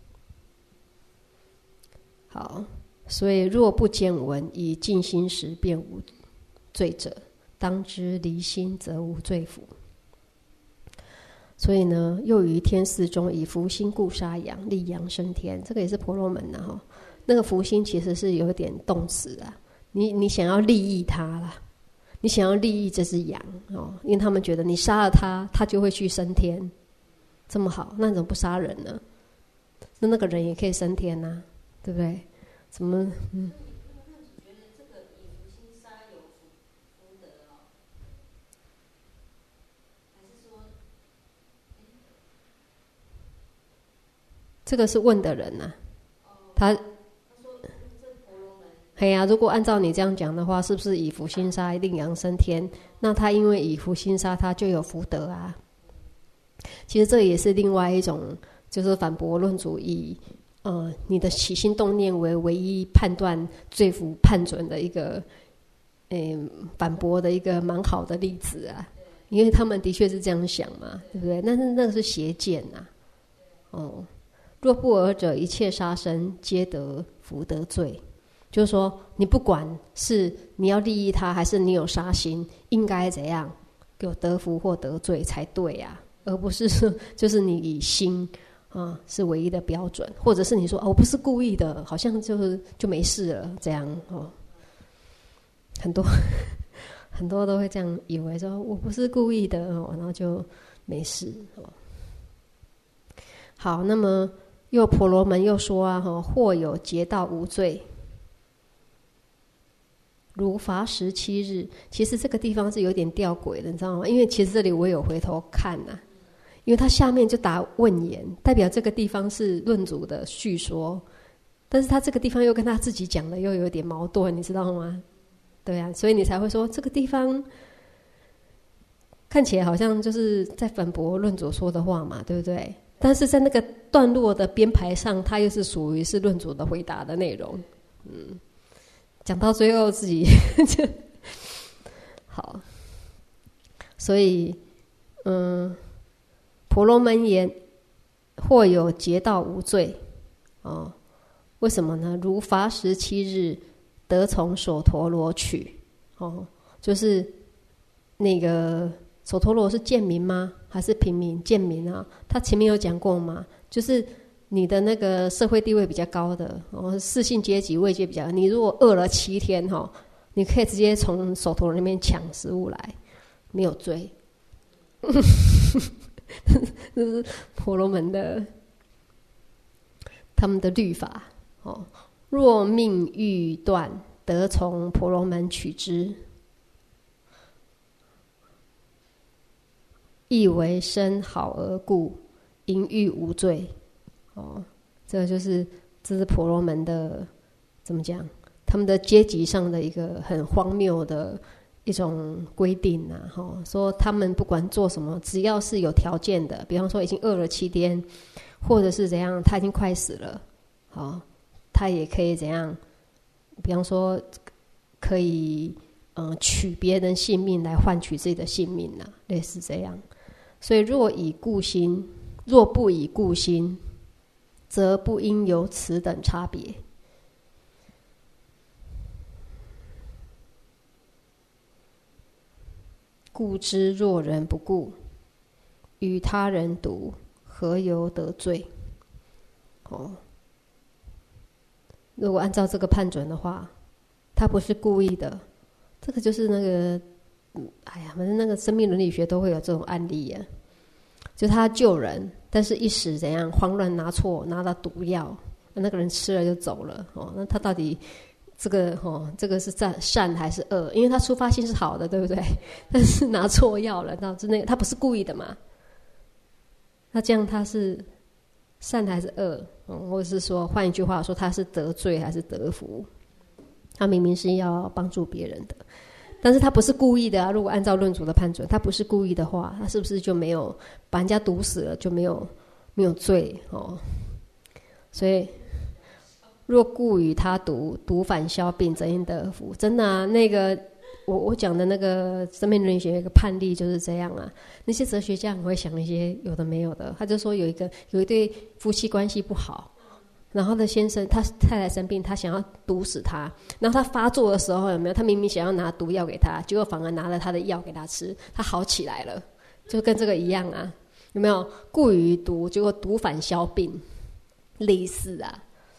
好，所以若不见闻，以尽心时便无罪者，当知离心则无罪福。所以呢，又于天寺中以福心故杀羊，利羊升天。这个也是婆罗门呐、啊、哈。那个福心其实是有点动词啊，你你想要利益他啦。你想要利益这只羊哦，因为他们觉得你杀了他，他就会去升天，这么好，那你怎么不杀人呢？那那个人也可以升天呐、啊，对不对？怎么嗯？这个是问的人呐、啊，他。嘿呀、啊，如果按照你这样讲的话，是不是以福心杀令羊升天？那他因为以福心杀，他就有福德啊。其实这也是另外一种，就是反驳论主以呃你的起心动念为唯一判断罪福判准的一个，嗯、呃，反驳的一个蛮好的例子啊。因为他们的确是这样想嘛，对不对？但是那个是邪见呐、啊，哦。 若不尔者，一切杀生皆得福得罪。就是说，你不管是你要利益他，还是你有杀心，应该怎样有得福或得罪才对啊，而不是说就是你以心啊是唯一的标准，或者是你说哦我不是故意的，好像就是就没事了这样哦。很多很多都会这样以为说我不是故意的哦，然后就没事哦。好，那么又婆罗门又说啊，哈，或有劫道无罪。如罚十七日，其实这个地方是有点吊诡的，你知道吗？因为其实这里我有回头看啊，因为他下面就答问言，代表这个地方是论主的叙说，但是他这个地方又跟他自己讲的又有点矛盾，你知道吗？对啊，所以你才会说这个地方看起来好像就是在反驳论主说的话嘛，对不对？但是在那个段落的编排上，它又是属于是论主的回答的内容，嗯。讲到最后自己就好，所以嗯，婆罗门言或有劫道无罪哦，为什么呢？如罚十七日得从首陀罗取哦，就是那个首陀罗是贱民吗？还是平民？贱民啊，他前面有讲过吗？就是你的那个社会地位比较高的哦，世信阶级位阶比较高，你如果饿了七天哈、哦，你可以直接从手头那边抢食物来，没有罪。这是婆罗门的他们的律法哦。若命欲断，得从婆罗门取之，亦为生好而故，因欲无罪。哦，这个就是这是婆罗门的怎么讲？他们的阶级上的一个很荒谬的一种规定啊！哈、哦，说他们不管做什么，只要是有条件的，比方说已经饿了七天，或者是怎样，他已经快死了，好、哦，他也可以怎样？比方说可以嗯、呃、取别人性命来换取自己的性命啊，类似这样。所以若以故心，若不以故心，则不应有此等差别。故知若人不顾，与他人独，何由得罪？哦，如果按照这个判准的话，他不是故意的，这个就是那个，嗯，哎呀，反正那个生命伦理学都会有这种案例呀、啊。就他救人，但是一时怎样慌乱拿错拿到毒药，那个人吃了就走了哦。那他到底这个哦，这个是善善还是恶？因为他出发心是好的，对不对？但是拿错药了，导致那个他不是故意的嘛？那这样他是善还是恶？嗯，或者是说换一句话说，他是得罪还是得福？他明明是要帮助别人的。但是他不是故意的啊！如果按照论主的判准，他不是故意的话，他是不是就没有把人家毒死了，就没有没有罪哦？所以，若故与他毒，毒反消病，则应得福。真的啊，那个我我讲的那个生命伦理学有一个判例就是这样啊。那些哲学家很会想一些有的没有的，他就说有一个有一对夫妻关系不好。然后的先生，他太太生病，他想要毒死他。然后他发作的时候，有没有？他明明想要拿毒药给他，结果反而拿了他的药给他吃，他好起来了，就跟这个一样啊，有没有？故于毒，结果毒反消病，类似啊。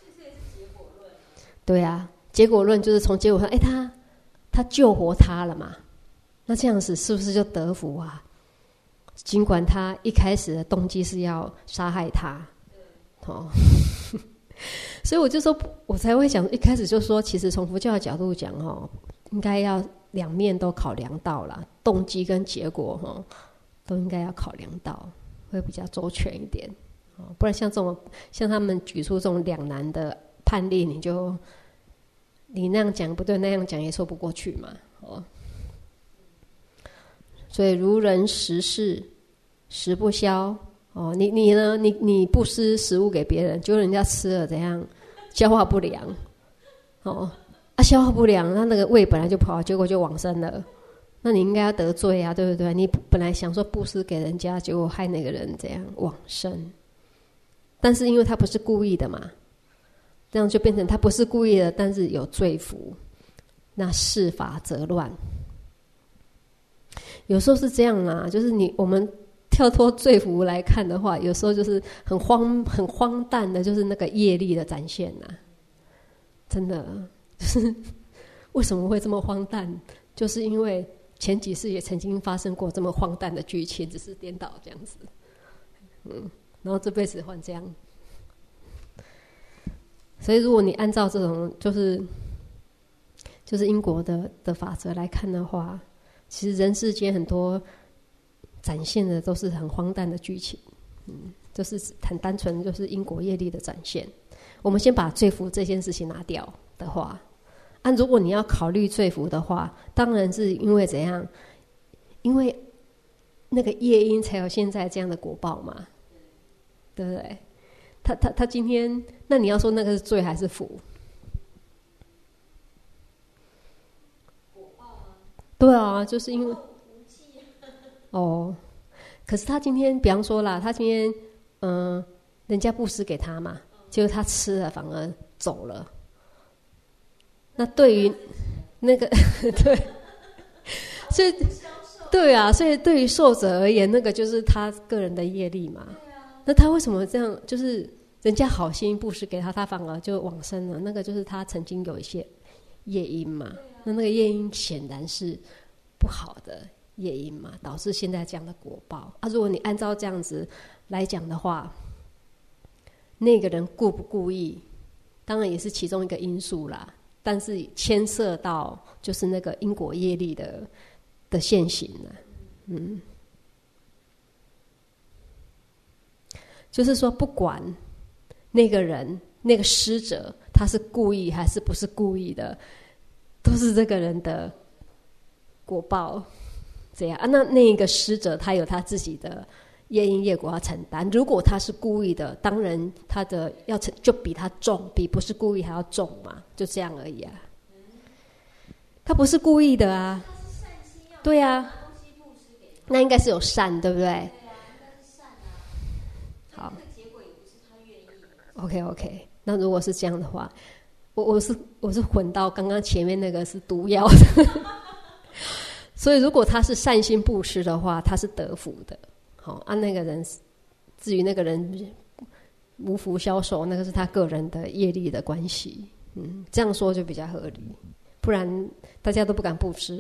对啊，结果论就是从结果上，哎，他他救活他了嘛？那这样子是不是就得福啊？尽管他一开始的动机是要杀害他，哦。所以我就说，我才会讲，一开始就说，其实从佛教的角度讲，哦，应该要两面都考量到啦，动机跟结果，哈，都应该要考量到，会比较周全一点，哦，不然像这种像他们举出这种两难的判例，你就你那样讲不对，那样讲也说不过去嘛，哦。所以如人食事，食不消。哦，你你呢？你你不施食物给别人，结果人家吃了怎样？消化不良，哦，啊，消化不良，他那个胃本来就不好，结果就往生了，那你应该要得罪啊，对不对？你本来想说布施给人家，结果害那个人怎样往生？ 但是因为他不是故意的嘛，这样就变成他不是故意的，但是有罪福，那事法则乱。有时候是这样啦，就是你我们跳脱罪福来看的话，有时候就是很荒很荒诞的，就是那个业力的展现呐、啊。真的，就是为什么会这么荒诞？就是因为前几世也曾经发生过这么荒诞的剧情，只是颠倒这样子。嗯，然后这辈子换这样。所以，如果你按照这种就是就是因果的的法则来看的话，其实人世间很多展现的都是很荒诞的剧情，嗯，就是很单纯，就是因果业力的展现。我们先把罪福这件事情拿掉的话，按、啊、如果你要考虑罪福的话，当然是因为怎样？因为那个业因才有现在这样的果报嘛，对不对？他他他今天，那你要说那个是罪还是福？ 果报啊。 对啊，就是因为哦，可是他今天，比方说啦，他今天嗯、呃，人家布施给他嘛，结果他吃了反而走了。那对于那个对，所以对啊，所以对于受者而言，那个就是他个人的业力嘛。那他为什么这样？就是人家好心布施给他，他反而就往生了。那个就是他曾经有一些业因嘛。那那个业因显然是不好的业因嘛，导致现在这样的果报啊。如果你按照这样子来讲的话，那个人故不故意，当然也是其中一个因素啦。但是牵涉到就是那个因果业力的的现行了，嗯。就是说，不管那个人、那个施者，他是故意还是不是故意的，都是这个人的果报。这样啊，那那个施者他有他自己的业因业果要承担。如果他是故意的，当然他的要承就比他重，比不是故意还要重嘛，就这样而已啊。他不是故意的啊，对啊，那应该是有善，对不对？好 ，OK OK， 那如果是这样的话，我我是我是混到刚刚前面那个是毒药的，所以如果他是善心布施的话，他是得福的。好，按、啊、那个人，至于那个人无福消受，那个是他个人的业力的关系。嗯，这样说就比较合理，不然大家都不敢布施。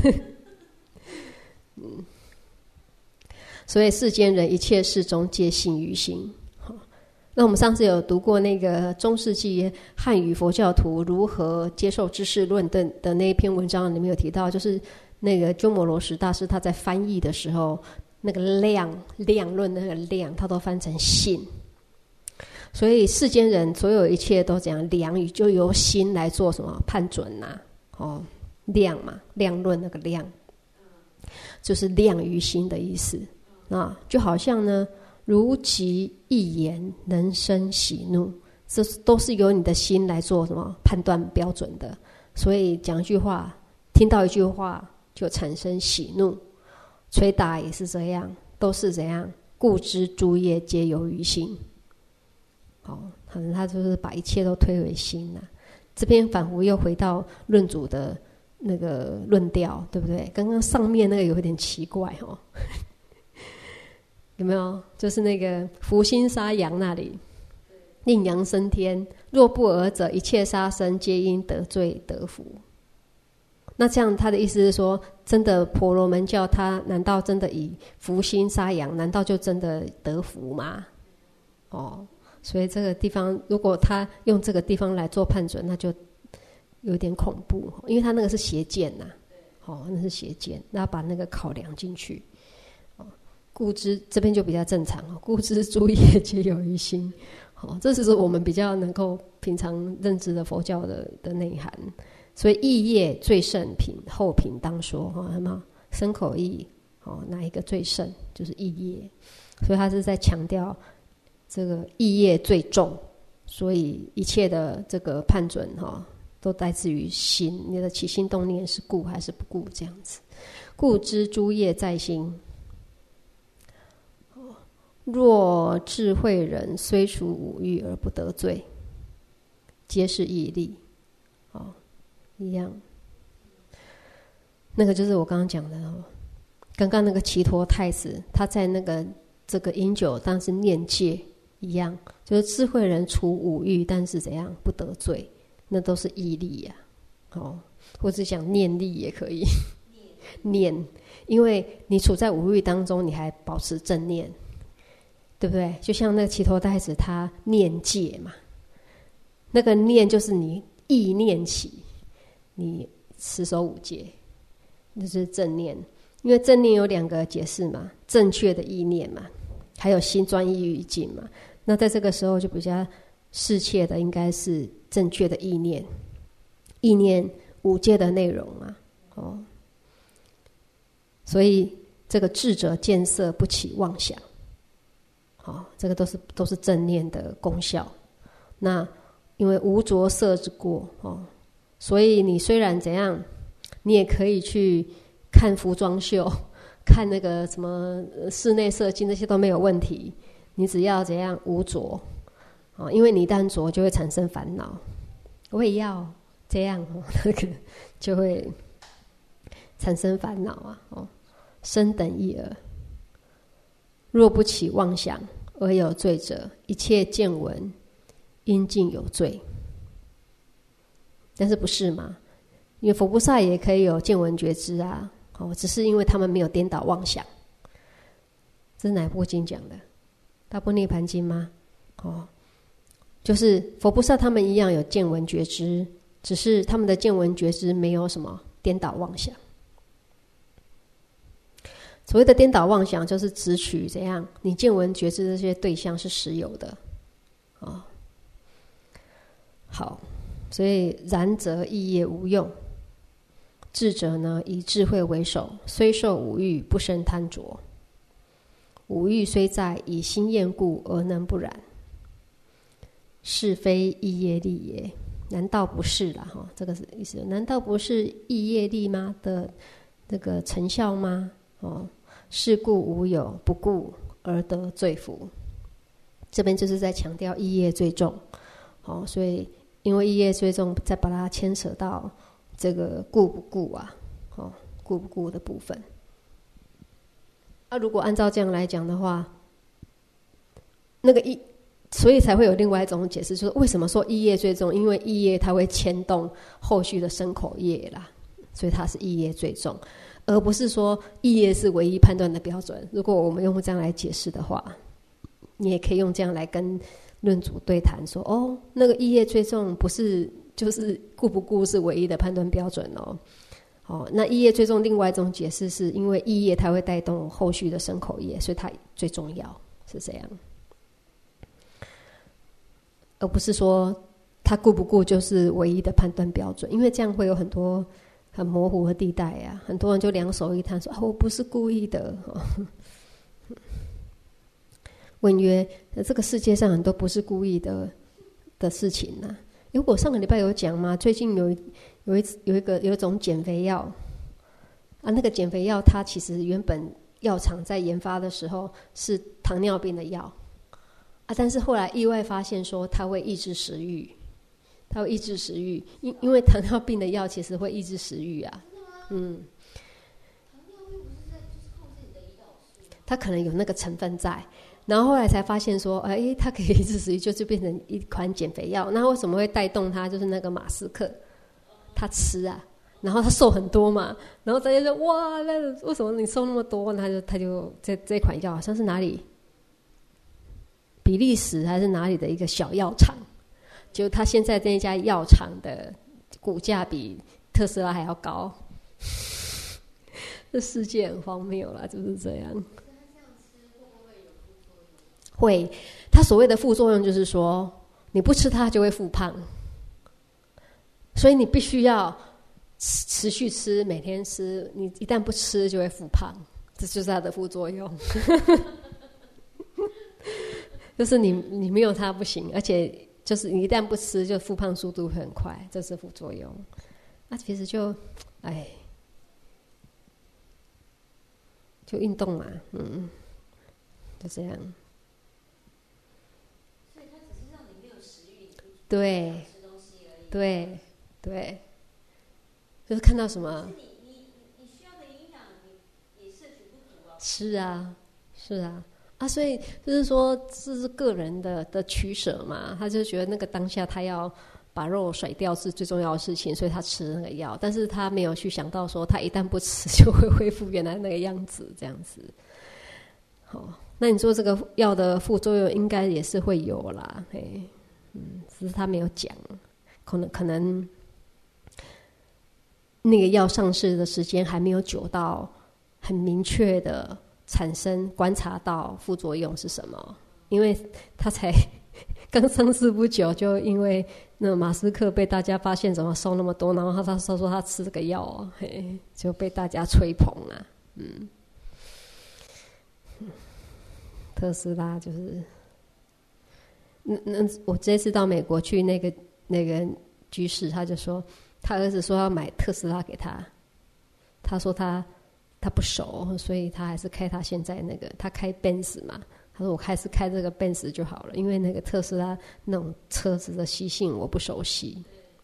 嗯。所以世间人一切事中皆信于心。那我们上次有读过那个中世纪汉语佛教徒如何接受知识论的的那一篇文章，里面有提到，就是那个鸠摩罗什大师他在翻译的时候，那个量量论那个量，他都翻成信。所以世间人所有一切都怎样量语，就由心来做什么判准呐、啊？哦，量嘛，量论那个量，就是量于心的意思。啊，就好像呢，如其一言能生喜怒，这都是由你的心来做什么判断标准的。所以讲一句话，听到一句话就产生喜怒，捶打也是这样，都是怎样？故知诸业皆由于心。哦，可能他就是把一切都推为心呐、啊。这边仿佛又回到论主的那个论调，对不对？刚刚上面那个有点奇怪哦。有没有？就是那个伏心杀羊那里，令羊升天。若不尔者，一切杀生皆因得罪得福。那这样他的意思是说，真的婆罗门教，他难道真的以伏心杀羊，难道就真的得福吗？哦，所以这个地方，如果他用这个地方来做判准，那就有点恐怖，因为他那个是邪见呐、啊，哦，那是邪见，那要把那个考量进去。故知这边就比较正常哦，故知诸业皆由于心，好，这是我们比较能够平常认知的佛教的的内涵。所以意业最胜品，后品当说哈，什么身口意哦，哪一个最胜就是意业，所以他是在强调这个意业最重，所以一切的这个判准哈，都来自于心，你的起心动念是顾还是不顾这样子。故知诸业在心。 若智慧人虽除五欲而不得罪，皆是义利。哦，一样。那个就是我刚刚讲的哦，刚刚那个祇陀太子，他在那个这个饮酒当时念戒一样，就是智慧人除五欲，但是怎样不得罪，那都是义利呀、啊。哦，或者讲念力也可以，念，因为你处在五欲当中，你还保持正念，对不对？就像那个祇陀太子，他念戒嘛，那个念就是你意念起，你持守五戒，就是正念。因为正念有两个解释嘛，正确的意念嘛，还有心专一语境嘛。那在这个时候就比较适切的应该是正确的意念，意念五戒的内容啊。哦，所以这个智者见色不起妄想，哦，这个都是都是正念的功效。那因为无着色之过哦，所以你虽然怎样，你也可以去看服装秀，看那个什么室内设计，那些都没有问题。你只要怎样无着，哦，因为你一旦着就会产生烦恼。我也要这样哦，那个就会产生烦恼啊。哦，身等一耳，若不起妄想而有罪者，一切见闻应尽有罪。但是不是嘛？因为佛菩萨也可以有见闻觉知啊。哦，只是因为他们没有颠倒妄想。这是哪部经讲的？大般涅盘经吗？哦，就是佛菩萨他们一样有见闻觉知，只是他们的见闻觉知没有什么颠倒妄想。所谓的颠倒妄想，就是只取怎样你见闻觉知这些对象是实有的。哦，好，所以然则意业无用。智者呢，以智慧为首，虽受五欲，不生贪着。五欲虽在，以心厌故而能不染。是非意业力也，难道不是啦？哈，这个是意思。难道不是意业力吗？的这个成效吗？哦，是故无有，不顾而得罪福。这边就是在强调意业最重。哦，所以因为意业最重，再把它牵扯到这个顾不顾啊，哦，顾不顾的部分。啊，如果按照这样来讲的话，那个意，所以才会有另外一种解释，就是为什么说意业最重？因为意业它会牵动后续的身口业啦，所以它是意业最重，而不是说意业是唯一判断的标准。如果我们用这样来解释的话，你也可以用这样来跟论主对谈说，哦，那个意业最重不是就是顾不顾是唯一的判断标准哦。哦，那意业最重，另外一种解释是因为意业它会带动后续的身口业，所以它最重要，是这样，而不是说它顾不顾就是唯一的判断标准，因为这样会有很多很模糊的地带啊，很多人就两手一摊说，啊，我不是故意的。哦，问曰：这个世界上很多不是故意的的事情啊。如果上个礼拜有讲吗？最近有有一有一个有一种减肥药啊，那个减肥药它其实原本药厂在研发的时候是糖尿病的药啊，但是后来意外发现说它会抑制食欲，它会抑制食欲，因因为糖尿病的药其实会抑制食欲啊，嗯， 糖尿病不是在就是控制你的胰岛素吗？ 它可能有那个成分在。然后后来才发现说，哎，它可以抑制食欲，就是变成一款减肥药。那为什么会带动它？就是那个马斯克，他吃啊，然后他瘦很多嘛，然后大家说，哇，那为什么你瘦那么多？他就他就这这款药好像是哪里，比利时还是哪里的一个小药厂，就他现在这家药厂的股价比特斯拉还要高，这世界很荒谬啦，就是这样。会，它所谓的副作用就是说，你不吃它就会复胖，所以你必须要持续吃，每天吃。你一旦不吃就会复胖，这就是它的副作用。就是你你没有它不行，而且就是你一旦不吃，就复胖速度会很快，这是副作用。那、啊、其实就，哎，就运动嘛，嗯，就这样。 对，对，对，就是看到什么？是啊，是啊，啊，所以就是说，这是个人的的取舍嘛。他就觉得那个当下他要把肉甩掉是最重要的事情，所以他吃那个药，但是他没有去想到说，他一旦不吃就会恢复原来那个样子，这样子。好，那你说这个药的副作用应该也是会有啦，嘿，嗯，只是他没有讲，可能可能那个药上市的时间还没有久到很明确的产生观察到副作用是什么，因为他才刚上市不久，就因为那马斯克被大家发现怎么收那么多，然后他他说他吃这个药，嘿，就被大家吹捧啊，嗯。特斯拉就是，那那我这次到美国去，那个那个居士他就说，他儿子说要买特斯拉给他，他说他他不熟，所以他还是开他现在那个，他开 Benz 嘛，他说我还是开这个 Benz 就好了，因为那个特斯拉那种车子的习性我不熟悉。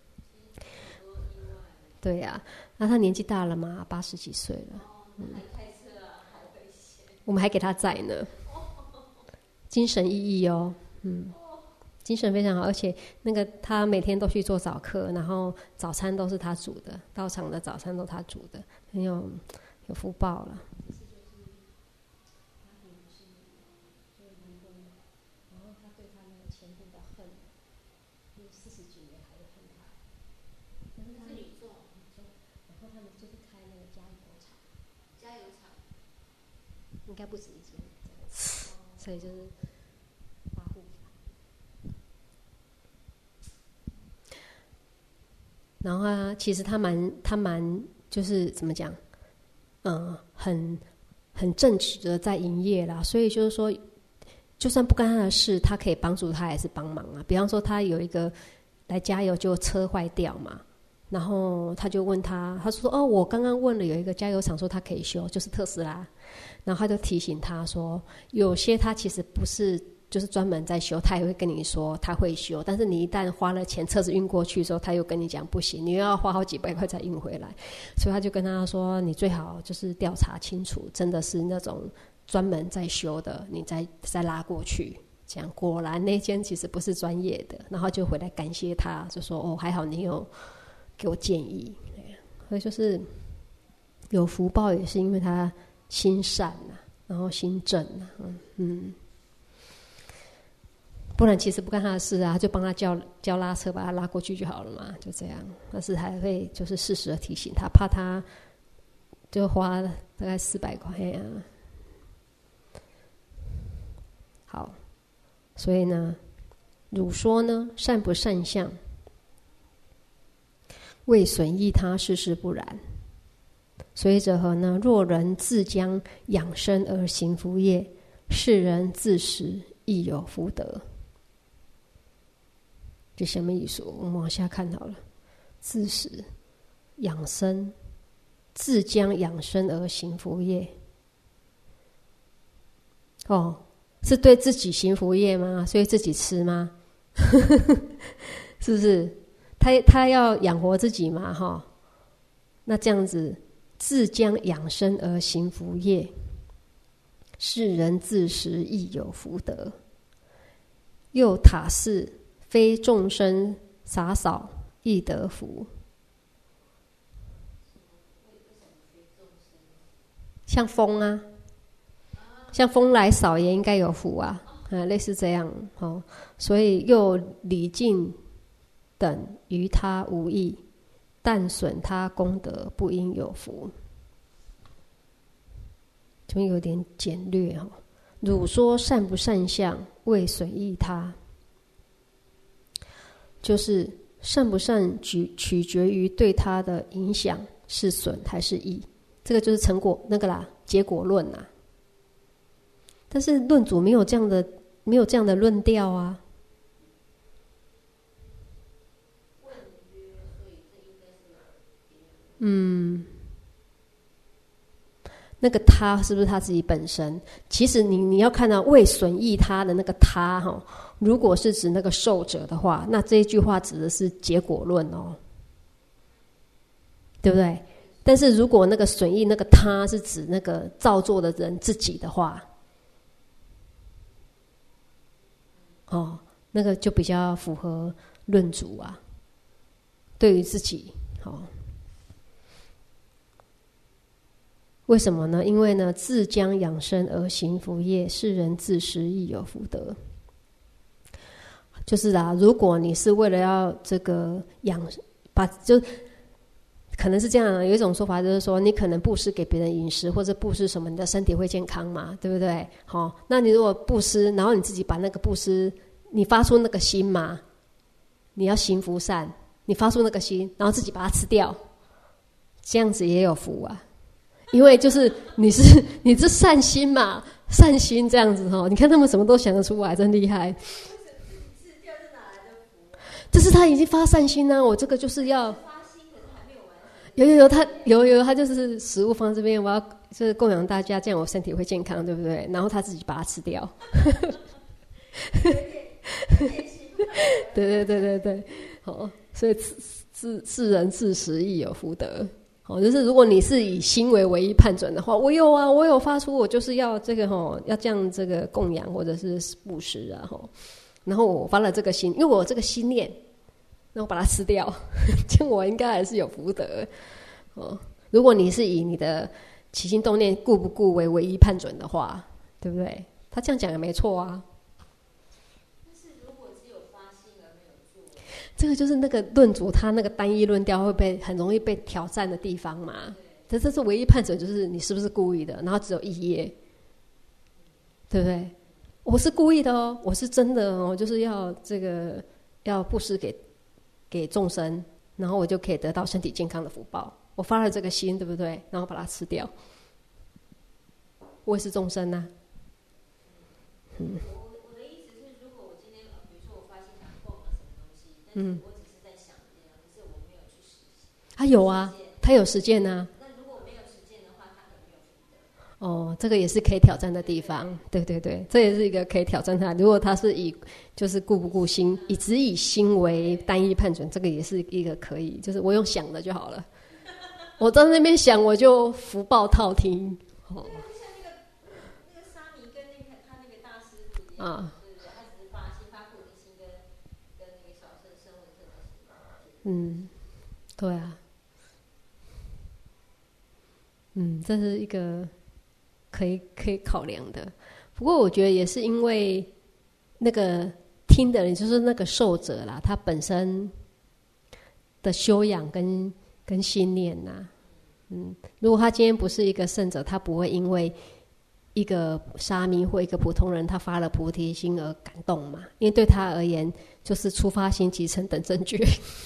对呀、啊，那他年纪大了嘛，八十几岁了，嗯，我们还给他载呢。精神奕奕哦，嗯，精神非常好，而且那个他每天都去做早课，然后早餐都是他煮的，到场的早餐都他煮的，很有有福报了。然后他对他那个前夫的恨，就是四十几年还是恨他，但是他是女众，然后他们就是开那个加油厂，加油厂应该不止一间，所以就是。然后他其实他蛮他蛮就是怎么讲，嗯，很很正直的在营业啦，所以就是说，就算不干他的事，他可以帮助他，还是帮忙啊。比方说，他有一个来加油，就车坏掉嘛，然后他就问他，他说：“哦，我刚刚问了有一个加油厂说他可以修，就是特斯拉。”然后他就提醒他说，有些他其实不是。就是专门在修，他也会跟你说他会修，但是你一旦花了钱，车子运过去的时候，他又跟你讲不行，你又要花好几百块才运回来，所以他就跟他说，你最好就是调查清楚，真的是那种专门在修的，你再再拉过去。这样果然那间其实不是专业的，然后就回来感谢他，就说哦还好你有给我建议，所以就是有福报也是因为他心善啊，然后心正啊，嗯。嗯不然其实不干他的事啊，就帮他叫叫拉车把他拉过去就好了嘛，就这样。但是还会就是适时的提醒他，怕他就花大概四百块啊。好，所以呢，汝说呢，善不善相，为损益他，事事不然。所以者何呢？若人自将养生而行福业，是人自食亦有福德。这什么意思？我们往下看好了。自食养生，自将养生而行福业。哦，是对自己行福业吗？所以自己吃吗？是不是？他他要养活自己嘛，哈。那这样子，自将养生而行福业，是人自食亦有福德。又塔是。非众生洒扫亦得福，像风啊，像风来扫也应该有福啊，啊，类似这样哦。所以又礼敬等于他无益，但损他功德，不应有福。就有点简略哦。汝说善不善相，为损益他。就是善不善取取决于对他的影响是损还是益，这个就是成果那个啦，结果论啦。但是论主没有这样的没有这样的论调啊。嗯， 那个他是不是他自己本身？其实你你要看到未损益他的那个他哈，如果是指那个受者的话，那这一句话指的是结果论哦，对不对？但是如果那个损益那个他是指那个造作的人自己的话，哦，那个就比较符合论主啊，对于自己，哦。为什么呢？因为呢，自将养生而行福业，是人自食亦有福德。就是啊，如果你是为了要这个养，把就可能是这样，有一种说法就是说，你可能布施给别人饮食，或者布施什么，你的身体会健康嘛，对不对？好、哦，那你如果布施，然后你自己把那个布施，你发出那个心嘛，你要行福善，你发出那个心，然后自己把它吃掉，这样子也有福啊。因为就是你是你是善心嘛，善心这样子哈，你看他们什么都想得出来，真厉害。这是他已经发善心啊，我这个就是要有有有他有有他就是食物放这边，我要就是供养大家，这样我身体会健康，对不对？然后他自己把它吃掉。对对对对对，好，所以自自自人自食亦有福德。哦，就是如果你是以心为唯一判准的话，我有啊，我有发出，我就是要这个吼，要这样这个供养或者是布施啊吼，然后我发了这个心，因为我有这个心念，那我把它吃掉，这样我应该还是有福德哦。如果你是以你的起心动念顾不顾为唯一判准的话，对不对？他这样讲也没错啊。这个就是那个论主他那个单一论调会被很容易被挑战的地方嘛。这这是唯一判准，就是你是不是故意的，然后只有一业，对不对？我是故意的哦，我是真的哦，就是要这个要布施给给众生，然后我就可以得到身体健康的福报。我发了这个心，对不对？然后把它吃掉，我也是众生啊。嗯。嗯，我只是在想这样，可是我没有去实行。他有啊，他有实践啊。那如果没有实践的话，他可能没有福德。哦，这个也是可以挑战的地方。对对对，这也是一个可以挑战他。如果他是以就是顾不顾心，以只以心为单一判准，这个也是一个可以。就是我用想的就好了，我在那边想，我就福报套听。哦，像那个那个沙弥跟那个他那个大师傅一样。啊。嗯，对啊，嗯，这是一个可以可以考量的。不过我觉得也是因为那个听的人，就是那个受者啦，他本身的修养跟跟信念呐，嗯，如果他今天不是一个圣者，他不会因为一个沙弥或一个普通人他发了菩提心而感动嘛，因为对他而言就是初发心即成等正觉。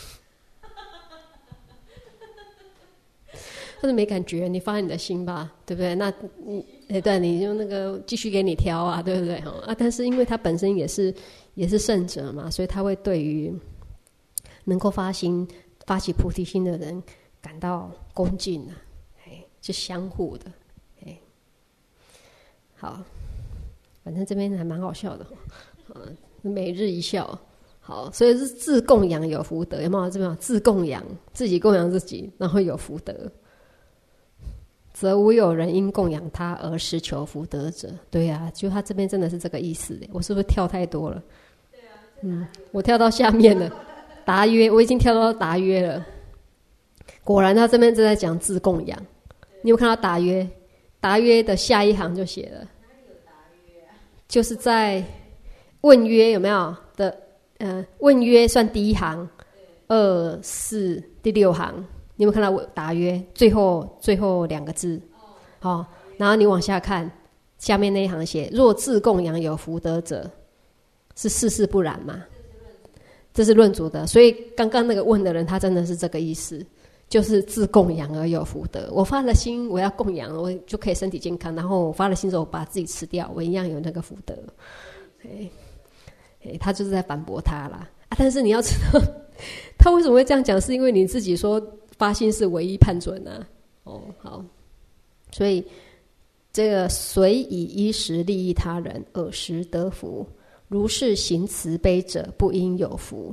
他是没感觉，你发你的心吧，对不对？那你哎，对，你就那个继续给你挑啊，对不对？哈啊，但是因为他本身也是也是圣者嘛，所以他会对于能够发心发起菩提心的人感到恭敬啊，哎，是相互的，哎，好，反正这边还蛮好笑的，嗯，每日一笑。好，所以是自供养有福德，有没有？这边有自供养，自己供养自己，然后有福德。则无有人因供养他而实求福德者。对呀、啊，就他这边真的是这个意思。我是不是跳太多了？对啊，嗯，我跳到下面了。答曰，我已经跳到答曰了。果然，他这边正在讲自供养。你有看到答曰？答曰的下一行就写了。哪里有答曰啊？就是在问曰有没有的？呃，问曰算第一行，二四第六行。你有没有看到答曰最后最后两个字？好、哦，然后你往下看，下面那一行写：若自供养有福德者，是世事不然嘛？这是论主的。所以刚刚那个问的人，他真的是这个意思，就是自供养而有福德。我发了心，我要供养，我就可以身体健康。然后我发了心之后，把自己吃掉，我一样有那个福德。哎，哎，他就是在反驳他啦。啊，但是你要知道，他为什么会这样讲，是因为你自己说。发心是唯一判准啊，哦，好，所以这个随以衣食利益他人，尔时得福。如是行慈悲者，不应有福。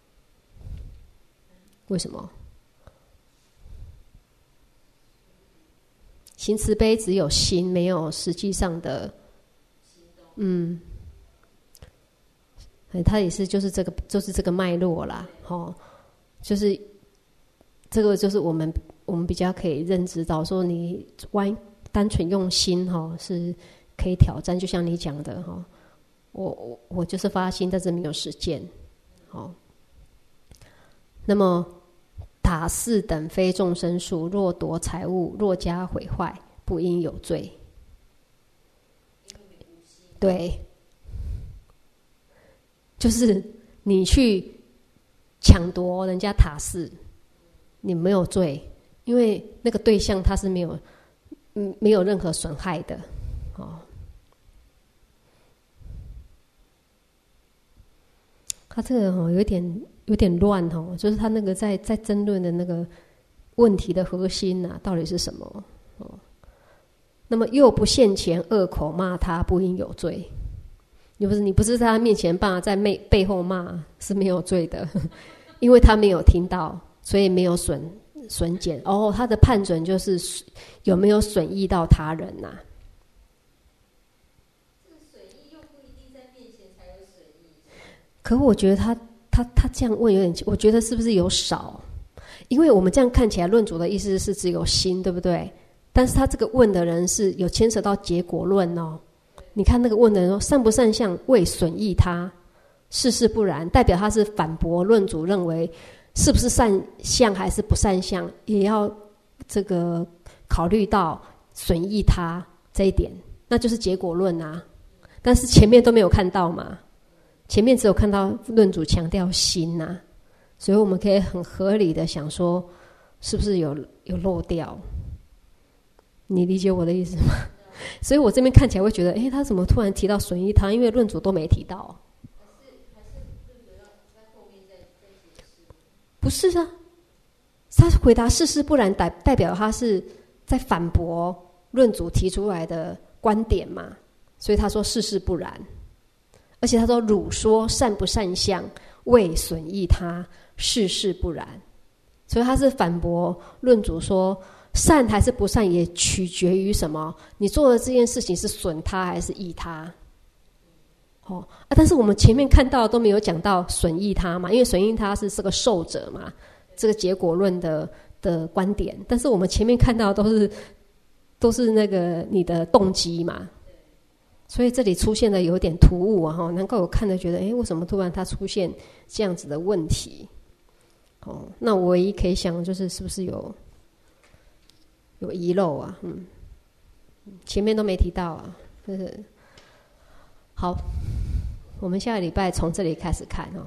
为什么？行慈悲只有心，没有实际上的，嗯，他也是就是这个就是这个脉络啦，哦，就是这个就是我们我们比较可以认知到，说你弯单纯用心哈、哦、是可以挑战，就像你讲的哈、哦，我我我就是发心，但是没有实践，好、哦，那么。塔寺等非众生数，若夺财物，若加毁坏，不应有罪。对，就是你去抢夺人家塔寺，你没有罪，因为那个对象他是没有，嗯，没有任何损害的，哦。他这个哦，有点有点乱哦，就是他那个在在争论的那个问题的核心啊，到底是什么哦？那么又不现前恶口骂他，不应有罪。你不是你不是在他面前骂，在背背后骂是没有罪的，因为他没有听到，所以没有损损减。哦，他的判准就是有没有损益到他人呐、啊？可我觉得他他他这样问有点，我觉得是不是有少？因为我们这样看起来，论主的意思是只有心，对不对？但是他这个问的人是有牵扯到结果论哦。你看那个问的人说善不善相未损益他，事事不然，代表他是反驳论主认为是不是善相还是不善相，也要这个考虑到损益他这一点，那就是结果论啊。但是前面都没有看到嘛。前面只有看到论主强调心呐、啊，所以我们可以很合理的想说，是不是有有漏掉？你理解我的意思吗？所以我这边看起来会觉得，哎，他怎么突然提到损益他？因为论主都没提到。不是啊，他回答事事不然，代代表他是在反驳论主提出来的观点嘛，所以他说事事不然。而且他说：“汝说善不善相，未损益他，事事不然。”所以他是反驳论主说，善还是不善，也取决于什么？你做的这件事情是损他还是益他？哦啊！但是我们前面看到都没有讲到损益他嘛，因为损益他是这个受者嘛，这个结果论的的观点。但是我们前面看到都是都是那个你的动机嘛。所以这里出现的有点突兀啊，难怪我看了觉得，哎，为什么突然它出现这样子的问题？哦，那我唯一可以想的就是，是不是有有遗漏啊？嗯，前面都没提到啊，就是好，我们下个礼拜从这里开始看哦。